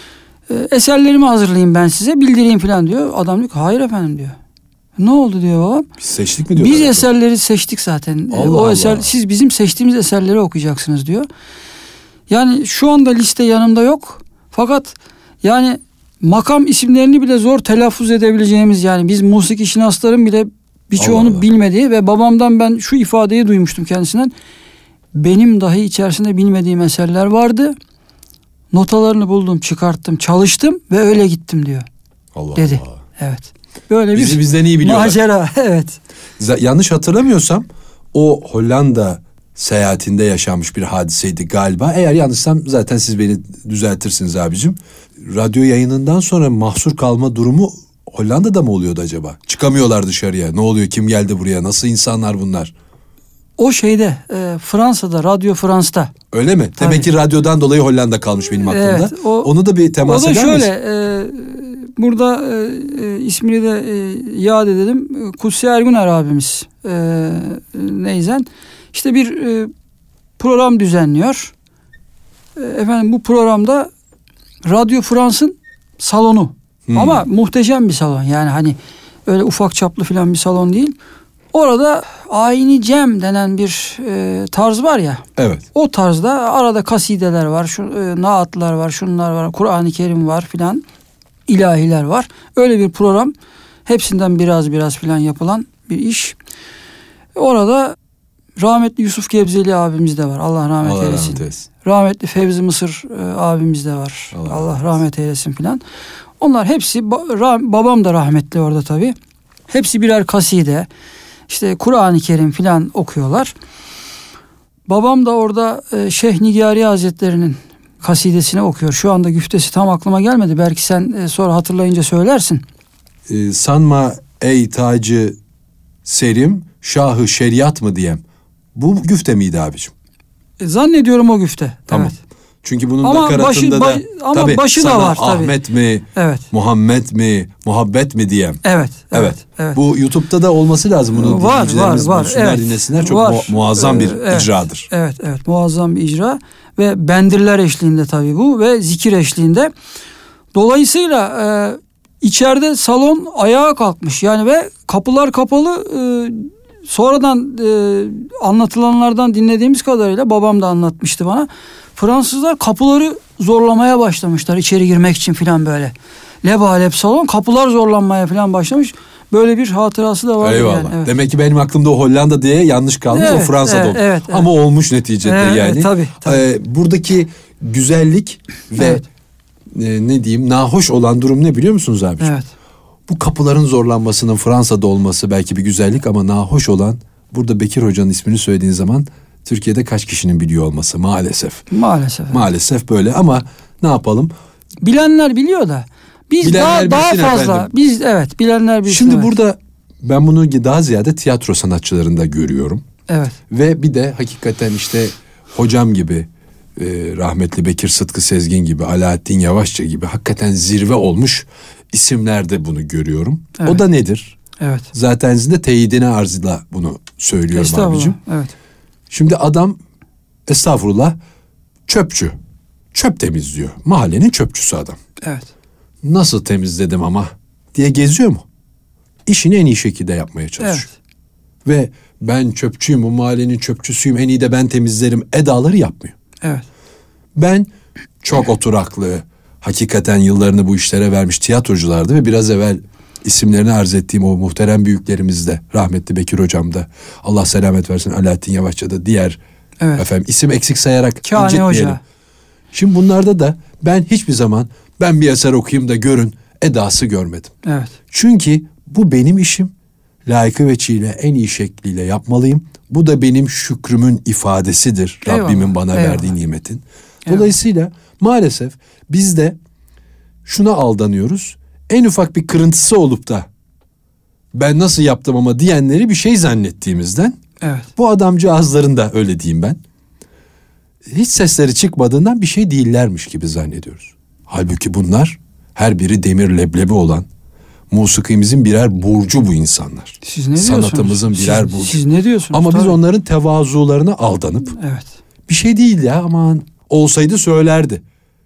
E, eserlerimi hazırlayayım ben size, bildireyim filan diyor. Adam diyor ki hayır efendim diyor. Ne oldu diyor babam. Biz seçtik mi diyor. Biz eserleri seçtik zaten. Allah o Allah. eser, siz bizim seçtiğimiz eserleri okuyacaksınız diyor. Yani şu anda liste yanımda yok. Fakat yani makam isimlerini bile zor telaffuz edebileceğimiz, yani biz musiki şinasların bile birçoğunu bilmediği ve babamdan ben şu ifadeyi duymuştum kendisinden. Benim dahi içerisinde bilmediğim eserler vardı. Notalarını buldum, çıkarttım, çalıştım ve öyle gittim diyor. Allah dedi. Allah. Evet. Böyle Bizi bir bizden iyi biliyorlar. macera. Evet. Yanlış hatırlamıyorsam o Hollanda seyahatinde yaşanmış bir hadiseydi galiba. Eğer yanlışsam zaten siz beni düzeltirsiniz abicim. Radyo yayınından sonra mahsur kalma durumu Hollanda'da mı oluyordu acaba? Çıkamıyorlar dışarıya. Ne oluyor? Kim geldi buraya? Nasıl insanlar bunlar? O şeyde e, Fransa'da, Radyo Fransa'da. Öyle mi? Tabii. Demek ki radyodan dolayı Hollanda kalmış benim aklımda. Evet, o, Onu da bir temas eder misin? O da şöyle, e, burada e, e, ismini de e, yad edelim. Kutsi Erguner abimiz e, Neyzen. İşte bir e, program düzenliyor. E, efendim bu programda Radyo Fransa'nın salonu. Hmm. Ama muhteşem bir salon. Yani hani öyle ufak çaplı falan bir salon değil. Orada ayini cem denen bir e, tarz var ya. Evet. O tarzda arada kasideler var, şu e, naatlar var, şunlar var, Kur'an-ı Kerim var filan, ilahiler var. Öyle bir program, hepsinden biraz biraz filan yapılan bir iş. Orada rahmetli Yusuf Gebzeli abimiz de var. Allah rahmet Allah eylesin. Rahmet eylesin. Rahmetli Fevzi Mısır e, abimiz de var. Allah, Allah rahmet eylesin filan. Onlar hepsi, ba- babam da rahmetli orada tabii. Hepsi birer kaside, İşte Kur'an-ı Kerim filan okuyorlar. Babam da orada e, Şeyh Nigari Hazretleri'nin kasidesini okuyor. Şu anda güftesi tam aklıma gelmedi. Belki sen e, sonra hatırlayınca söylersin. Ee, sanma ey tacı serim, şahı şeriat mı diyem. Bu güfte miydi abicim? E, zannediyorum o güfte. Tamam. Evet. Çünkü bunun ama nakaratında başı, da baş, ama tabii, başı da var tabii. Ahmet mi, evet. Muhammed mi, muhabbet mi diyem. Evet, evet, evet. evet. Bu YouTube'da da olması lazım. Bunu var, dinleyicilerimiz var, var. Evet. dinlesinler. Çok var. mu- muazzam bir evet, icradır. Evet, evet. Muazzam bir icra ve bendirler eşliğinde tabii bu ve zikir eşliğinde. Dolayısıyla e, içeride salon ayağa kalkmış. Yani ve kapılar kapalı. E, sonradan e, anlatılanlardan dinlediğimiz kadarıyla babam da anlatmıştı bana. Fransızlar kapıları zorlamaya başlamışlar içeri girmek için filan böyle. Lebalep salon, kapılar zorlanmaya filan başlamış. Böyle bir hatırası da var. Eyvallah. Yani. Evet. Demek ki benim aklımda o Hollanda diye yanlış kalmış. Evet, o Fransa'da evet, olmuş. evet, evet. Ama olmuş neticede evet, yani. Tabii, tabii. Ee, buradaki güzellik ve evet. e, ne diyeyim nahoş olan durum ne biliyor musunuz abi? Evet. Bu kapıların zorlanmasının Fransa'da olması belki bir güzellik ama nahoş olan burada Bekir Hoca'nın ismini söylediğin zaman Türkiye'de kaç kişinin biliyor olması maalesef. Maalesef. Maalesef böyle ama ne yapalım? Bilenler biliyor da biz Bilenler daha daha fazla efendim. biz evet bilenler bilsin. Şimdi evet. burada ben bunu daha ziyade tiyatro sanatçılarında görüyorum. Evet. Ve bir de hakikaten işte hocam gibi, e, rahmetli Bekir Sıtkı Sezgin gibi, Alaaddin Yavaşça gibi hakikaten zirve olmuş isimlerde bunu görüyorum. Evet. O da nedir? Evet. Zaten sizin de teyidine arzıyla bunu söylüyorum Estağfurullah. abicim. Evet. Şimdi adam estağfurullah çöpçü. Çöp temizliyor. Mahallenin çöpçüsü adam. Evet. Nasıl temizledim ama diye geziyor mu? İşini en iyi şekilde yapmaya çalışıyor. Evet. Ve ben çöpçüyüm, bu mahallenin çöpçüsüyüm, en iyi de ben temizlerim edaları yapmıyor. Evet. Ben çok oturaklı, hakikaten yıllarını bu işlere vermiş tiyatroculardı ve biraz evvel isimlerini arz ettiğim o muhterem büyüklerimiz de, rahmetli Bekir hocam da, Allah selamet versin, Alaaddin Yavaşça da, diğer Evet. efendim isim eksik sayarak Kâne incitmeyelim. Hoca. Şimdi bunlarda da ben hiçbir zaman ben bir eser okuyayım da görün edası görmedim. Evet. Çünkü bu benim işim. Layıkı veçiyle en iyi şekliyle yapmalıyım. Bu da benim şükrümün ifadesidir. Eyvallah, Rabbimin bana eyvallah. verdiği nimetin. Dolayısıyla maalesef biz de şuna aldanıyoruz. En ufak bir kırıntısı olup da ben nasıl yaptım ama diyenleri bir şey zannettiğimizden, Evet. bu adamcağızların da öyle diyeyim ben, hiç sesleri çıkmadığından bir şey değillermiş gibi zannediyoruz. Halbuki bunlar her biri demir leblebi olan, musikimizin birer burcu bu insanlar. Siz ne diyorsunuz? Sanatımızın birer siz, burcu. Siz ne diyorsunuz? Ama biz Tabii. onların tevazularına aldanıp Evet. bir şey değil ya aman olsaydı söylerdi.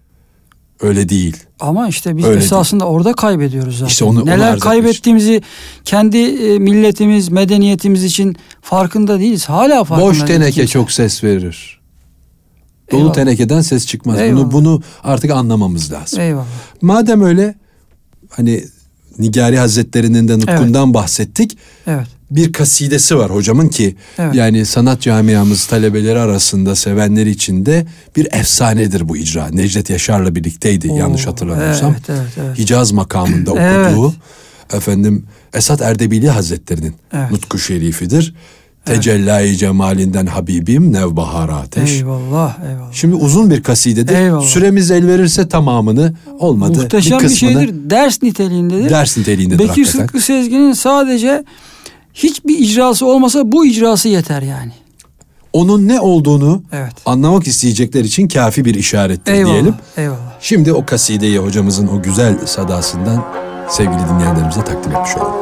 Öyle değil. Ama işte biz Öyle esasında orada kaybediyoruz zaten. İşte onu- onu Neler arz kaybettiğimizi kendi e, milletimiz, medeniyetimiz için farkında değiliz. Hala farkında Boş değil teneke kimse. çok ses verir. Dolu Eyvallah. tenekeden ses çıkmaz. Eyvallah. Bunu bunu artık anlamamız lazım. Eyvallah. Madem öyle, hani Nigari Hazretleri'nin de nutkundan bahsettik. Evet. Bir kasidesi var hocamın ki Evet. yani sanat camiamız talebeleri arasında, sevenleri için de bir efsanedir bu icra. Necdet Yaşar'la birlikteydi Oo, yanlış hatırlamıyorsam. Evet, evet, evet. Hicaz makamında Evet. okuduğu efendim Esat Erdebili Hazretleri'nin Evet. nutku şerifidir. Tecellâ-i cemalinden Habibim nevbahar ateş. Eyvallah, eyvallah. Şimdi uzun bir kasidedir. Eyvallah. Süremiz el verirse tamamını, olmadı Muhteşem bir bir, kısmını şeydir. Ders niteliğindedir. ders niteliğindedir Bekir hakikaten. Sıtkı Sezgin'in sadece hiçbir icrası olmasa bu icrası yeter yani. Onun ne olduğunu Evet. anlamak isteyecekler için kafi bir işarettir Eyvallah. diyelim. Eyvallah. Şimdi o kasideyi hocamızın o güzel sadasından sevgili dinleyenlerimize takdim etmiş olalım.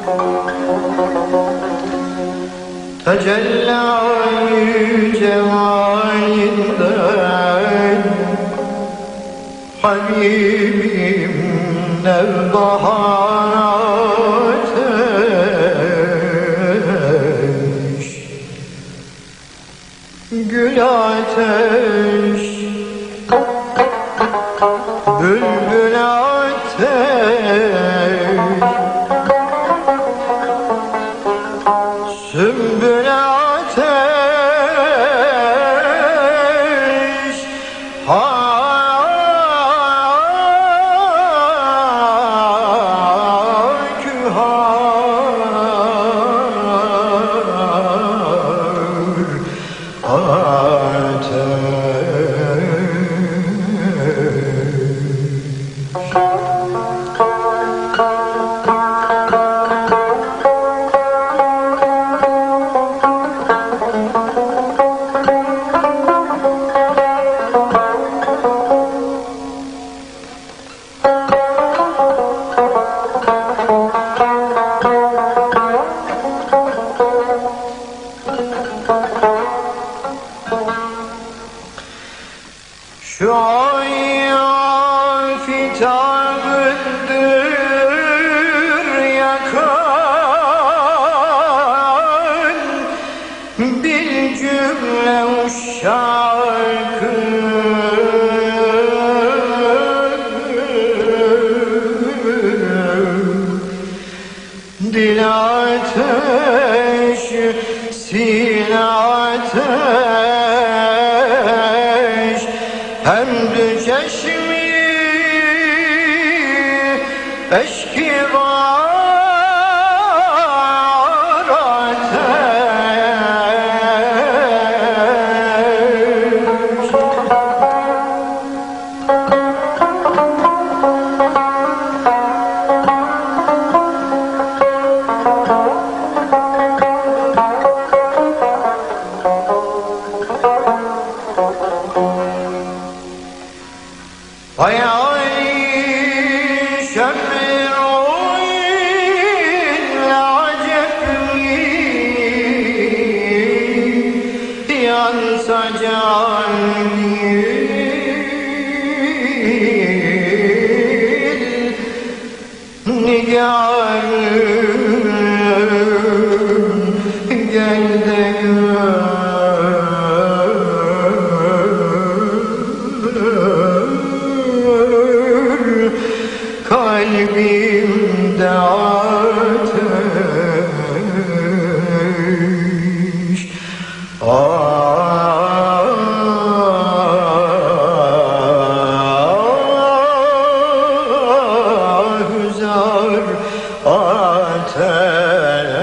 Tecellâ-i cemalinden Habibim nevbahar ateş Gül ateş Bülbül ateş Sümbül ateş Şu ayya fitabıdır yakan bir cümle şarkı dil ateş sine ateş Hemdü çeşmi eşki var ateş Kalbimde ateş, ah, zar ateş.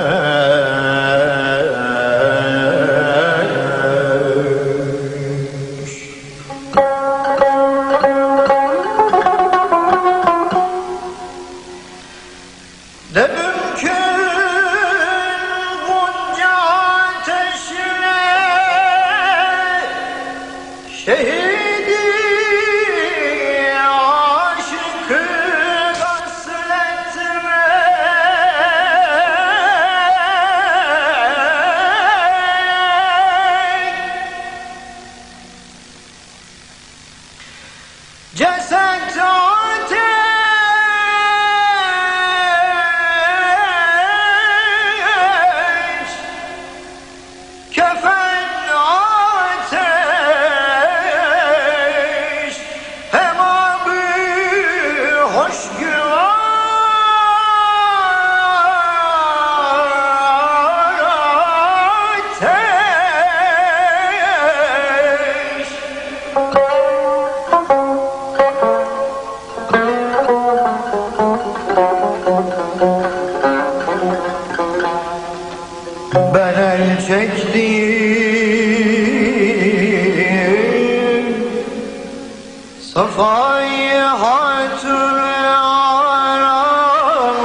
Ceset ateş, kefen ateş, hem abi hoş güvar ateş. Ben el çektim safayı hatır aram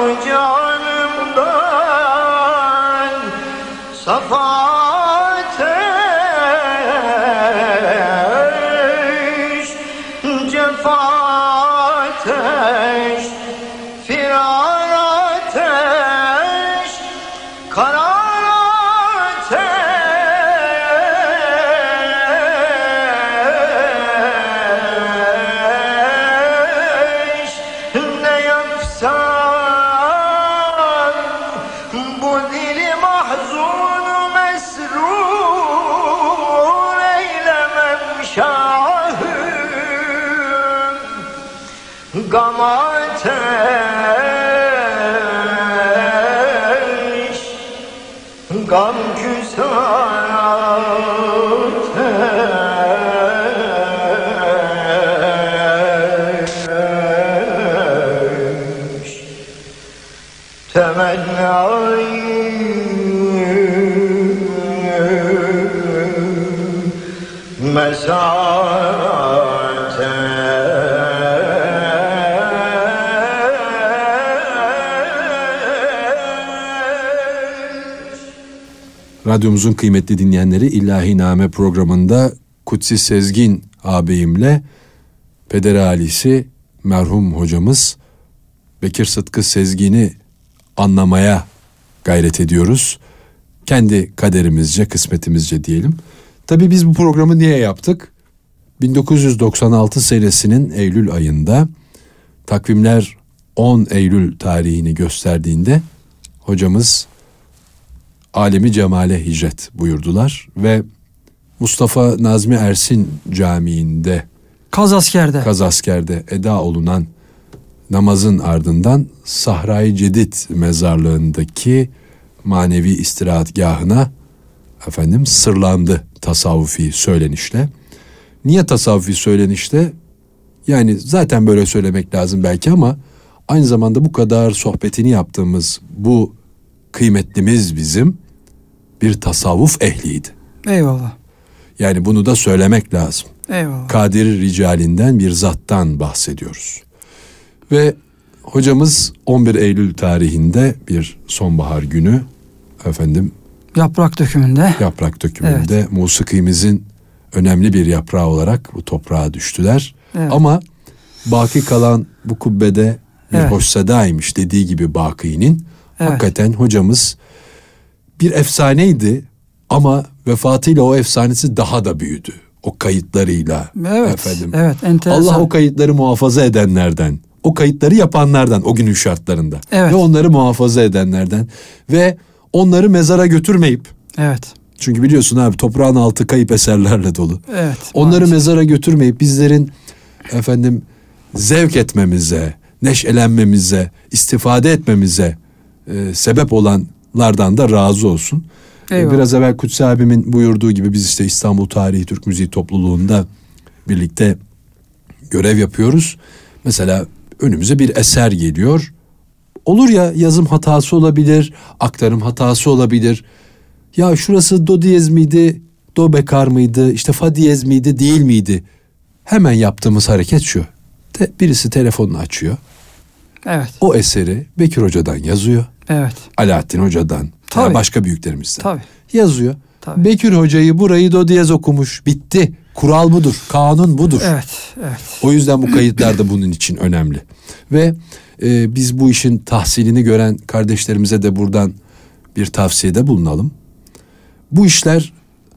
canımdan, safa ateş, cefa ateş, firar ateş, karar gam ateş, gam küsar ateş, temennayı mesate. Radyomuzun kıymetli dinleyenleri, İlahiname programında Kutsi Sezgin ağabeyimle Peder Alisi merhum hocamız Bekir Sıtkı Sezgin'i anlamaya gayret ediyoruz. Kendi kaderimizce, kısmetimizce diyelim. Tabii biz bu programı niye yaptık? bin dokuz yüz doksan altı senesinin Eylül ayında takvimler on Eylül tarihini gösterdiğinde hocamız alemi cemale hicret buyurdular ve Mustafa Nazmi Ersin Camii'nde Kazasker'de Kazasker'de eda olunan namazın ardından Sahra-i Cedid mezarlığındaki manevi istirahatgahına efendim sırlandı tasavvufi söylenişle. Niye tasavvufi söylenişle? Yani zaten böyle söylemek lazım belki ama aynı zamanda bu kadar sohbetini yaptığımız bu kıymetlimiz bizim bir tasavvuf ehliydi. Eyvallah. Yani bunu da söylemek lazım. Eyvallah. Kadir ricalinden bir zattan bahsediyoruz. Ve hocamız on bir Eylül tarihinde bir sonbahar günü efendim yaprak dökümünde yaprak dökümünde evet. musikimizin önemli bir yaprağı olarak bu toprağa düştüler. Evet. Ama baki kalan bu kubbede bir Evet. hoş sedaymış dediği gibi Baki'nin. Evet. Hakikaten hocamız bir efsaneydi ama vefatıyla o efsanesi daha da büyüdü. O kayıtlarıyla Evet. efendim. Evet, enteresan. Allah o kayıtları muhafaza edenlerden, o kayıtları yapanlardan o günün şartlarında Evet. ve onları muhafaza edenlerden ve onları mezara götürmeyip, Evet. çünkü biliyorsun abi toprağın altı kayıp eserlerle dolu. Evet. Onları maalesef. mezara götürmeyip bizlerin efendim zevk etmemize, neşelenmemize, istifade etmemize e, sebep olanlardan da razı olsun. E, Eyvallah. biraz evvel Kutsi abimin buyurduğu gibi biz işte İstanbul Tarihi Türk Müziği Topluluğu'nda birlikte görev yapıyoruz. Mesela önümüze bir eser geliyor. Olur ya, yazım hatası olabilir, aktarım hatası olabilir. Ya şurası do diyez miydi, do bekar mıydı, işte fa diyez miydi, değil miydi? Hemen yaptığımız hareket şu. Te, birisi telefonunu açıyor. Evet. O eseri Bekir Hoca'dan yazıyor. Evet. Alaaddin Hoca'dan, Tabii. veya başka büyüklerimizden. Tabii. Yazıyor. Tabii. Bekir Hoca'yı burayı do diyez okumuş. Bitti. Kural budur. Kanun budur. Evet. Evet. O yüzden bu kayıtlar da bunun için önemli. Ve e, biz bu işin tahsilini gören kardeşlerimize de buradan bir tavsiyede bulunalım. Bu işler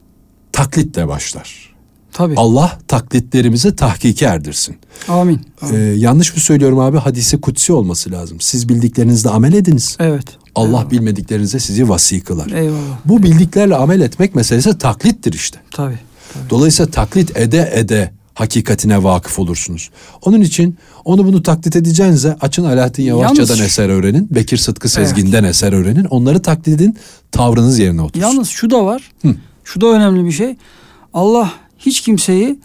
taklitle başlar. Tabii. Allah taklitlerimize tahkiki erdirsin. Amin. Ee, Amin. yanlış mı söylüyorum abi? Hadisi kutsi olması lazım. Siz bildiklerinizle amel ediniz. Evet. Allah Eyvallah. bilmediklerinize sizi vasi kılar. Eyvallah. Bu bildiklerle amel etmek meselesi taklittir işte. Tabii. Tabii. Dolayısıyla taklit ede ede hakikatine vakıf olursunuz. Onun için onu bunu taklit edeceğinize açın Alaaddin Yavaşça'dan Yalnız- eser öğrenin. Bekir Sıtkı Sezgin'den eser öğrenin. Onları taklit edin. Tavrınız yerine otursun. Yalnız şu da var. Hı. Şu da önemli bir şey. Allah hiç kimseyi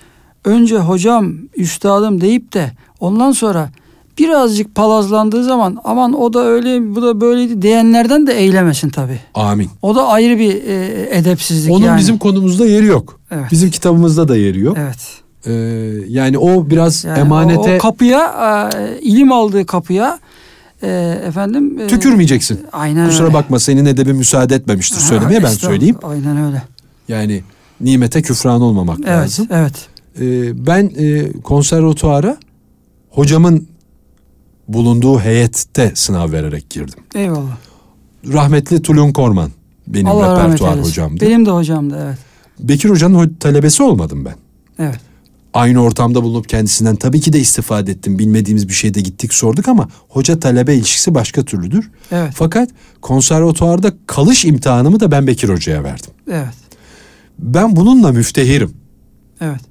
önce hocam, üstadım deyip de ondan sonra birazcık palazlandığı zaman aman o da öyle, bu da böyleydi diyenlerden de eylemesin tabii. Amin. O da ayrı bir e, edepsizlik Onun yani. bizim konumuzda yeri yok. Evet. Bizim kitabımızda da yeri yok. Evet. Ee, yani o biraz Yani emanete o, o kapıya, e, ilim aldığı kapıya e, efendim e, tükürmeyeceksin. Aynen Kusura öyle. bakma, senin edebi müsaade etmemiştir Ha, söylemeye, ben estağfurullah. söyleyeyim. Aynen öyle. Yani nimete küfran olmamak Evet, lazım. evet. Ee, ben e, konservatuara hocamın bulunduğu heyette sınav vererek girdim. Eyvallah. Rahmetli Tulun Korman benim Allah rahmet repertuar eylesin. hocamdı. Benim de hocamdı, evet. Bekir Hoca'nın ho- talebesi olmadım ben. Evet. Aynı ortamda bulunup kendisinden tabii ki de istifade ettim. Bilmediğimiz bir şeyde gittik sorduk ama hoca talebe ilişkisi başka türlüdür. Evet. Fakat konservatuvarda kalış imtihanımı da ben Bekir Hoca'ya verdim. Evet. Ben bununla müftehirim. Evet.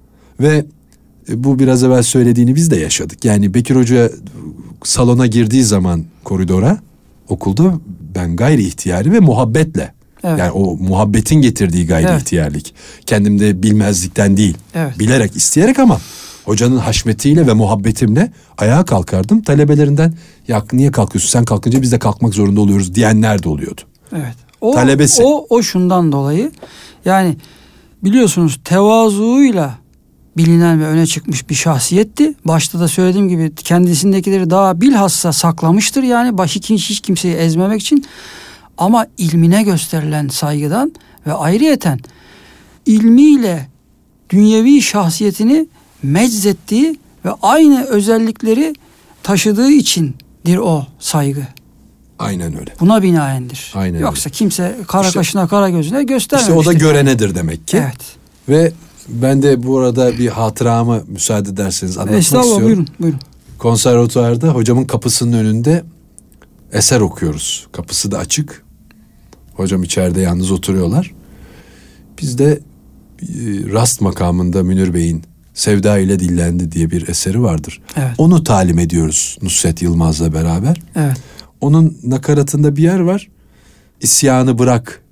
Ve bu biraz evvel söylediğini biz de yaşadık. Yani Bekir Hoca salona girdiği zaman koridora, okulda ben gayri ihtiyari ve muhabbetle. Evet. Yani o muhabbetin getirdiği gayri Evet. ihtiyarlık. Kendimde bilmezlikten değil. Evet. Bilerek, isteyerek ama hocanın haşmetiyle ve muhabbetimle ayağa kalkardım. Talebelerinden ya niye kalkıyorsun, sen kalkınca biz de kalkmak zorunda oluyoruz diyenler de oluyordu. Evet. O, Talebesi. O, o şundan dolayı, yani biliyorsunuz tevazuuyla bilinen ve öne çıkmış bir şahsiyetti. Başta da söylediğim gibi kendisindekileri daha bilhassa saklamıştır, yani başı hiç, hiç kimseyi ezmemek için. Ama ilmine gösterilen saygıdan ve ayrıyeten ilmiyle dünyevi şahsiyetini meczettiği ve aynı özellikleri taşıdığı içindir o saygı. Aynen öyle. Buna binaendir. Aynen Yoksa kimse kara İşte- kaşına kara gözüne göstermemiştir. İşte o da görenedir demek ki. Evet. Ve ben de bu arada bir hatıramı müsaade ederseniz anlatmak Estağfurullah, istiyorum. buyurun, buyurun. Konservatuvarda hocamın kapısının önünde eser okuyoruz. Kapısı da açık. Hocam içeride yalnız oturuyorlar. Biz de e, rast makamında Münir Bey'in Sevda ile Dillendi diye bir eseri vardır. Evet. Onu talim ediyoruz Nusret Yılmaz'la beraber. Evet. Onun nakaratında bir yer var. İsyanı bırak.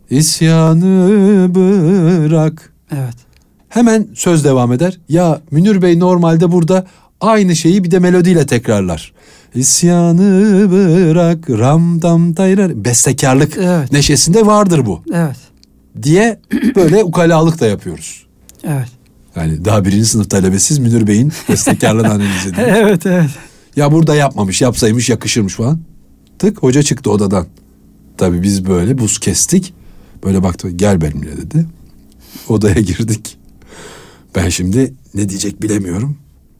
İsyanı bırak. Evet. Hemen söz devam eder. Ya Münir Bey normalde burada aynı şeyi bir de melodiyle tekrarlar. İsyanı bırak ramdam dayrar. Bestekarlık Evet. neşesinde vardır bu Evet. diye böyle ukalalık da yapıyoruz. Evet. Yani daha birinci sınıf talebesiz Münir Bey'in bestekarlığını analiz ediyor. Evet, evet. Ya burada yapmamış, yapsaymış yakışırmış falan. Tık hoca çıktı odadan. Tabii biz böyle buz kestik. Böyle baktı, gel benimle dedi. Odaya girdik. Ben şimdi ne diyecek bilemiyorum.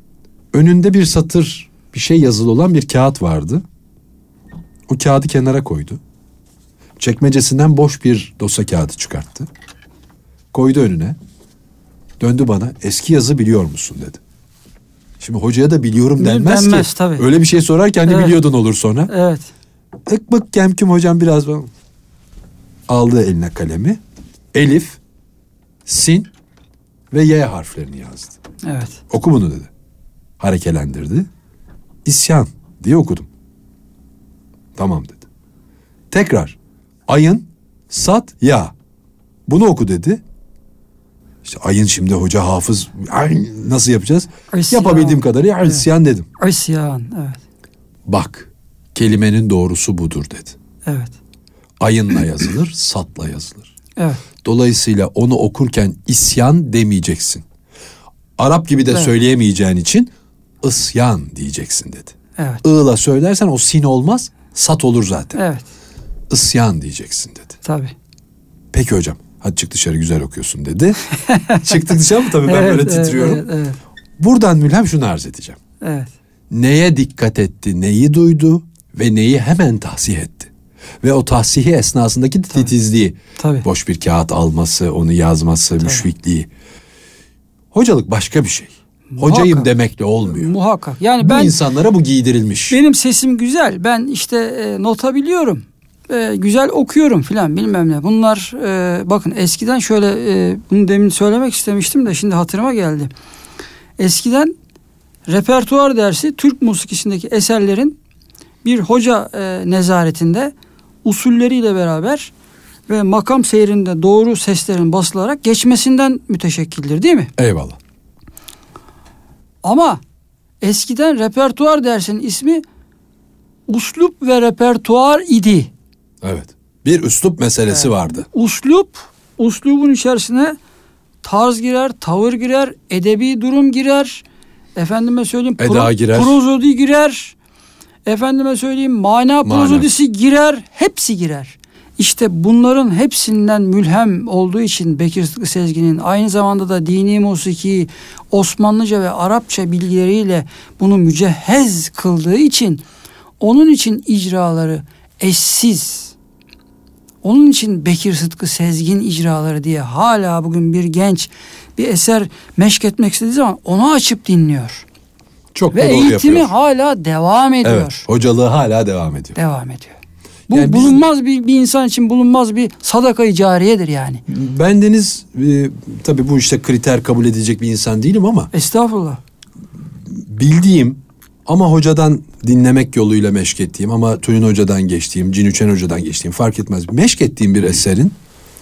Önünde bir satır bir şey yazılı olan bir kağıt vardı. O kağıdı kenara koydu. Çekmecesinden boş bir dosya kağıdı çıkarttı. Koydu önüne. Döndü bana, eski yazı biliyor musun dedi. Şimdi hocaya da biliyorum denmez, denmez ki. Tabii. Öyle bir şey sorarken hani Evet. biliyordun olur sonra. Evet. Ekbık kemküm hocam biraz aldı eline kalemi. Elif, sin ve y harflerini yazdı. Evet. Oku bunu dedi. Harekelendirdi. İsyan diye okudum. Tamam dedi. Tekrar ayın, sat, ya. Bunu oku dedi. İşte ayın şimdi hoca hafız. Ay, nasıl yapacağız? İsyan. Yapabildiğim kadarıyla evet. İsyan dedim. İsyan. Evet. Bak, kelimenin doğrusu budur dedi. Evet. Ayınla yazılır, satla yazılır. Evet. Dolayısıyla onu okurken isyan demeyeceksin. Arap gibi de Evet. söyleyemeyeceğin için isyan diyeceksin dedi. Evet. I'la söylersen o sin olmaz, sat olur zaten. Evet. İsyan diyeceksin dedi. Tabii. Peki hocam, hadi çık dışarı güzel okuyorsun dedi. Çıktık dışarı mı tabii ben Evet, böyle evet, titriyorum. Evet, evet. Buradan mülhem şunu arz edeceğim. Evet. Neye dikkat etti, neyi duydu ve neyi hemen tahsih etti. Ve o tahsihi esnasındaki titizliği, Tabii. boş bir kağıt alması, onu yazması, müşfikliği. Hocalık başka bir şey. Hocayım Muhakkak. demekle olmuyor. Muhakkak. Yani Bu ben insanlara bu giydirilmiş. benim sesim güzel. Ben işte e, nota biliyorum. E, güzel okuyorum filan bilmem ne. Bunlar e, bakın eskiden şöyle e, bunu demin söylemek istemiştim de şimdi hatırıma geldi. Eskiden repertuar dersi Türk musikisindeki eserlerin bir hoca e, nezaretinde usulleriyle beraber ve makam seyrinde doğru seslerin basılarak geçmesinden müteşekkildir değil mi? Eyvallah. Ama eskiden repertuar dersinin ismi uslup ve repertuar idi. Evet. Bir üslup meselesi Evet. vardı. Uslup, uslubun içerisine tarz girer, tavır girer, edebi durum girer. Efendime söyleyeyim Eda girer. prozodi girer. Efendime söyleyeyim mana, Mana. prozodisi girer. Hepsi girer. İşte bunların hepsinden mülhem olduğu için Bekir Sıtkı Sezgin'in aynı zamanda da dini musiki, Osmanlıca ve Arapça bilgileriyle bunu mücehhez kıldığı için onun için icraları eşsiz. Onun için Bekir Sıtkı Sezgin icraları diye hala bugün bir genç bir eser meşk etmek istediği zaman onu açıp dinliyor. Çok Ve da doğru eğitimi yapıyor. hala devam ediyor. Evet. Hocalığı hala devam ediyor. Devam ediyor. Bu Yani biz- bulunmaz bir, bir insan için bulunmaz bir sadaka-i cariyedir yani. Bendeniz e, tabii bu işte kriter kabul edilecek bir insan değilim ama Estağfurullah. bildiğim ama hocadan dinlemek yoluyla meşk ettiğim ama Tülin Hoca'dan geçtiğim, Cinüçen Hoca'dan geçtiğim fark etmez. Meşk ettiğim bir eserin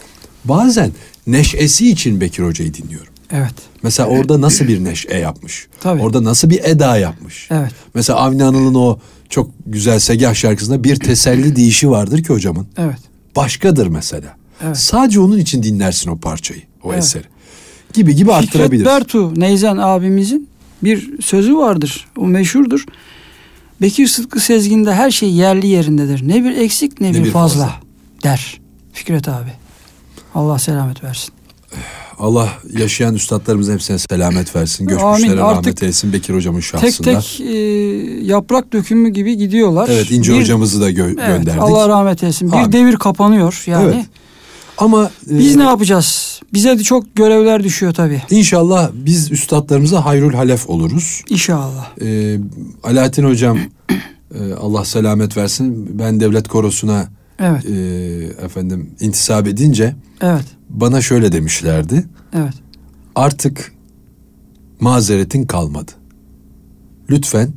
bazen neşesi için Bekir Hoca'yı dinliyorum. Evet. Mesela orada nasıl bir neşe yapmış? Tabii. Orada nasıl bir eda yapmış? Evet. Mesela Avni Anıl'ın o çok güzel Segah şarkısında bir teselli deyişi vardır ki hocamın. Evet. Başkadır mesela. Evet. Sadece onun için dinlersin o parçayı, o Evet. eseri. Gibi gibi Fikret arttırabiliriz. Bertu Neyzen abimizin bir sözü vardır. O meşhurdur. Bekir Sıtkı Sezgin'de her şey yerli yerindedir. Ne bir eksik ne, Ne bir, bir fazla, fazla. der Fikret abi. Allah selamet versin. Allah yaşayan üstadlarımızın hepsine selamet versin. Amin. Göçmüşlere Artık rahmet eylesin Bekir hocamın Tek şahsında. tek e, yaprak dökümü gibi gidiyorlar. Evet, İnce Bir- hocamızı da gö- Evet, gönderdik. Allah rahmet eylesin. Amin. Bir devir kapanıyor yani. Evet. Ama e, Biz ne yapacağız? Bize de çok görevler düşüyor tabii. İnşallah biz üstadlarımıza hayrul halef oluruz. İnşallah. Ee, Alaaddin hocam e, Allah selamet versin. Ben devlet korosuna Evet. e, efendim intisap edince Evet. bana şöyle demişlerdi. Evet. Artık mazeretin kalmadı. Lütfen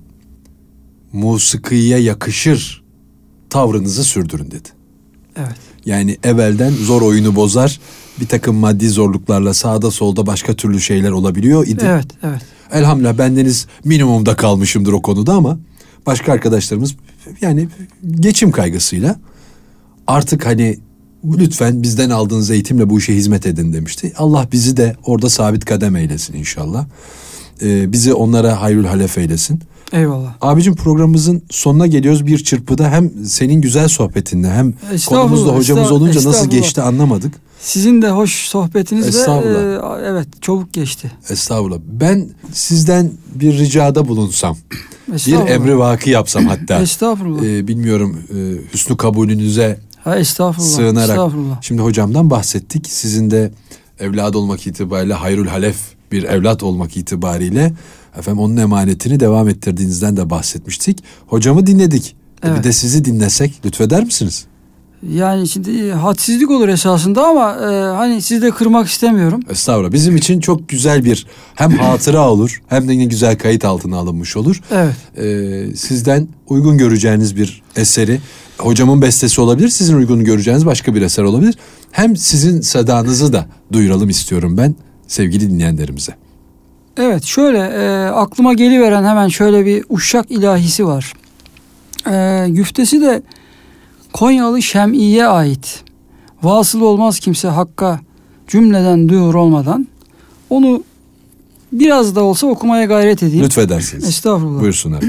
musikiye yakışır tavrınızı sürdürün dedi. Evet. Yani evvelden zor oyunu bozar, bir takım maddi zorluklarla sağda solda başka türlü şeyler olabiliyor idi. Evet. Evet. Elhamdülillah bendeniz minimumda kalmışımdır o konuda ama başka arkadaşlarımız yani geçim kaygısıyla artık hani lütfen bizden aldığınız eğitimle bu işe hizmet edin demişti. Allah bizi de orada sabit kadem eylesin inşallah. Ee, bizi onlara hayrül halef eylesin. Eyvallah. Abicim programımızın sonuna geliyoruz bir çırpıda. Hem senin güzel sohbetinle hem Estağfurullah, konumuzda hocamız estağ- olunca nasıl estağfurullah. geçti anlamadık. Sizin de hoş sohbetiniz de Estağfurullah. e, evet çabuk geçti. Estağfurullah. Ben sizden bir ricada bulunsam, bir Estağfurullah. emri vaki yapsam hatta. Estağfurullah. e, bilmiyorum e, hüsnü kabulünüze Ha, estağfurullah. sığınarak. Estağfurullah. Şimdi hocamdan bahsettik. Sizin de evlat olmak itibariyle hayrul halef bir evlat olmak itibariyle efendim onun emanetini devam ettirdiğinizden de bahsetmiştik. Hocamı dinledik. E, Evet. Bir de sizi dinlesek lütfeder misiniz? Yani şimdi hadsizlik olur esasında ama e, hani sizi de kırmak istemiyorum. Estağfurullah. Bizim için çok güzel bir hem hatıra olur hem de yine güzel kayıt altına alınmış olur. Evet. Ee, sizden uygun göreceğiniz bir eseri, hocamın bestesi olabilir, sizin uygun göreceğiniz başka bir eser olabilir. Hem sizin sedanızı da duyuralım istiyorum ben sevgili dinleyenlerimize. Evet şöyle e, aklıma geliveren hemen şöyle bir uşak ilahisi var. E, güftesi de Konyalı Şem'i'ye ait. Vasıl olmaz kimse hakka cümleden duyur olmadan. Onu biraz da olsa okumaya gayret edeyim. Lütfedersiniz. Estağfurullah. Buyursunlar.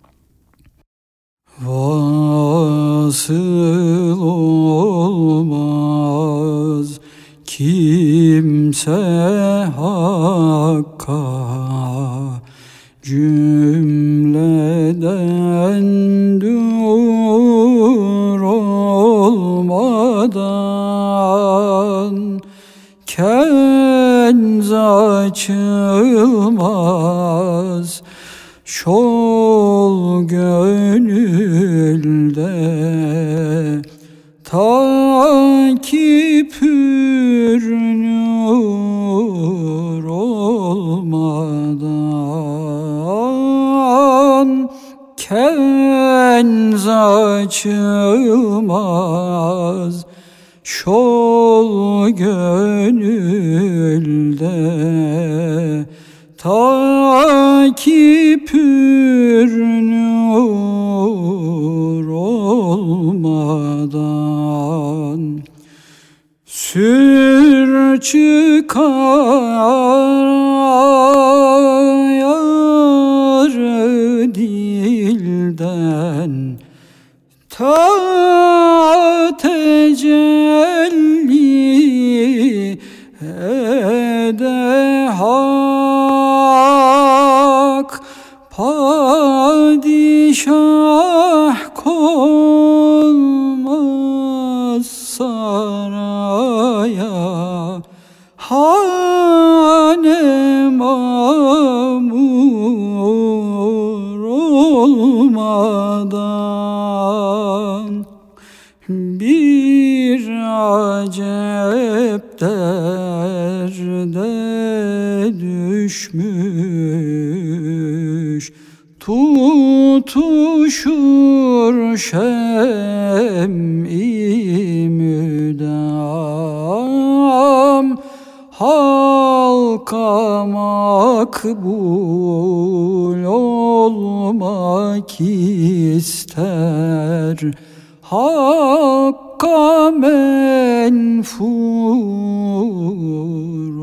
Vasıl olmaz kimse hakka cümleden dur olmadan kenz açılmaz şol gönülde ta ki pürnür olmadan kenz açılmaz şol gönülde ta ki pürnür olmadan sür çıkar dilden ta tecelli ede hak padişah konmaz saraya hane mamur olmadan bir acep derde düşmüş tutuşur şem-i müdam halka makbul olmak ister hakka menfur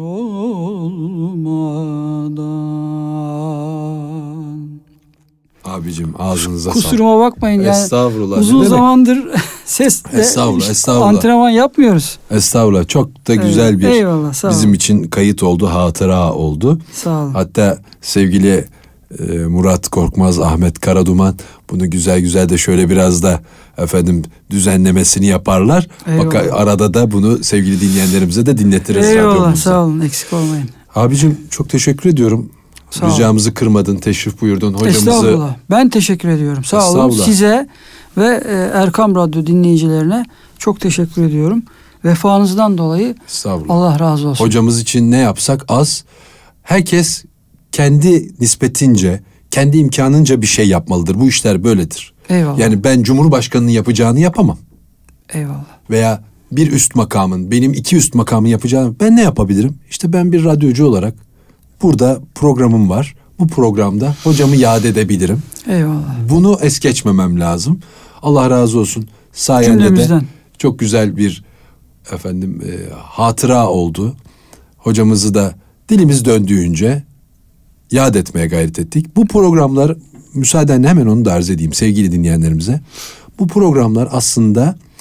olmadan. Abicim ağzınıza sağlık. Kusuruma bakmayın yani. Estağfurullah. Uzun Ne demek? zamandır sesle Estağfurullah, işte estağfurullah. antrenman yapmıyoruz. Estağfurullah. Çok da güzel Evet, bir eyvallah, sağ olun. bizim için kayıt oldu, hatıra oldu. Sağ olun. Hatta sevgili e, Murat Korkmaz, Ahmet Karaduman bunu güzel güzel de şöyle biraz da efendim düzenlemesini yaparlar. Eyvallah. Bak arada da bunu sevgili dinleyenlerimize de dinletiriz. Eyvallah radyomuzda. sağ olun eksik olmayın. Abicim çok teşekkür ediyorum. Sağ olun. Ricamızı kırmadın, teşrif buyurdun. Hocamızı Estağfurullah. Ben teşekkür ediyorum. Sağ olun. Estağfurullah. Size ve e, Erkam Radyo dinleyicilerine çok teşekkür ediyorum. Vefanızdan dolayı Estağfurullah. Allah razı olsun. Hocamız için ne yapsak az. Herkes kendi nispetince, kendi imkanınca bir şey yapmalıdır. Bu işler böyledir. Eyvallah. Yani ben Cumhurbaşkanı'nın yapacağını yapamam. Eyvallah. Veya bir üst makamın, benim iki üst makamın yapacağını ben ne yapabilirim? İşte ben bir radyocu olarak burada programım var. Bu programda hocamı yad edebilirim. Eyvallah. Bunu es geçmemem lazım. Allah razı olsun. Sayende de Cümlemizden. çok güzel bir efendim e, hatıra oldu. Hocamızı da dilimiz döndüğünce yad etmeye gayret ettik. Bu programlar, müsaadenle hemen onu da arz edeyim sevgili dinleyenlerimize. Bu programlar aslında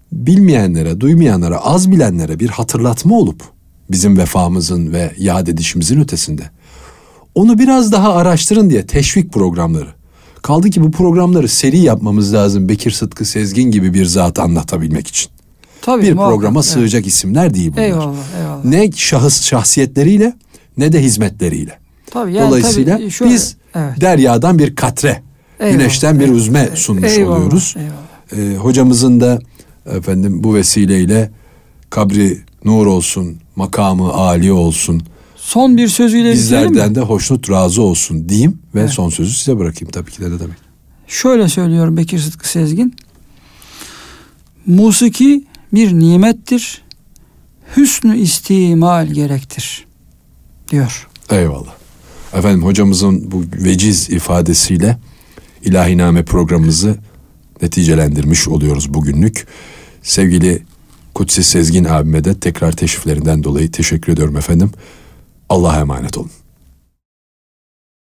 bilmeyenlere, duymayanlara, az bilenlere bir hatırlatma olup bizim vefamızın ve yad edişimizin ötesinde onu biraz daha araştırın diye teşvik programları. Kaldı ki bu programları seri yapmamız lazım Bekir Sıtkı Sezgin gibi bir zatı anlatabilmek için. Tabii, bir muhakkak, programa evet. sığacak isimler değil bunlar. Eyvallah, eyvallah. Ne şahıs şahsiyetleriyle ne de hizmetleriyle. Tabii, yani Dolayısıyla tabii şöyle, biz evet. deryadan bir katre, Eyvallah, güneşten bir eyvallah, üzme sunmuş eyvallah, oluyoruz. eyvallah. Ee, hocamızın da efendim bu vesileyle kabri nur olsun, makamı âli olsun. Son bir sözüyle bitirelim mi? Bizlerden de hoşnut razı olsun diyeyim ve Evet. son sözü size bırakayım tabii ki de ne demek. Şöyle söylüyorum Bekir Sıtkı Sezgin. Musiki bir nimettir. Hüsnü istimal gerektir diyor. Eyvallah. Efendim hocamızın bu veciz ifadesiyle İlahiname programımızı neticelendirmiş oluyoruz bugünlük. Sevgili Kutsi Sezgin abime de tekrar teşriflerinden dolayı teşekkür ediyorum efendim. Allah'a emanet olun.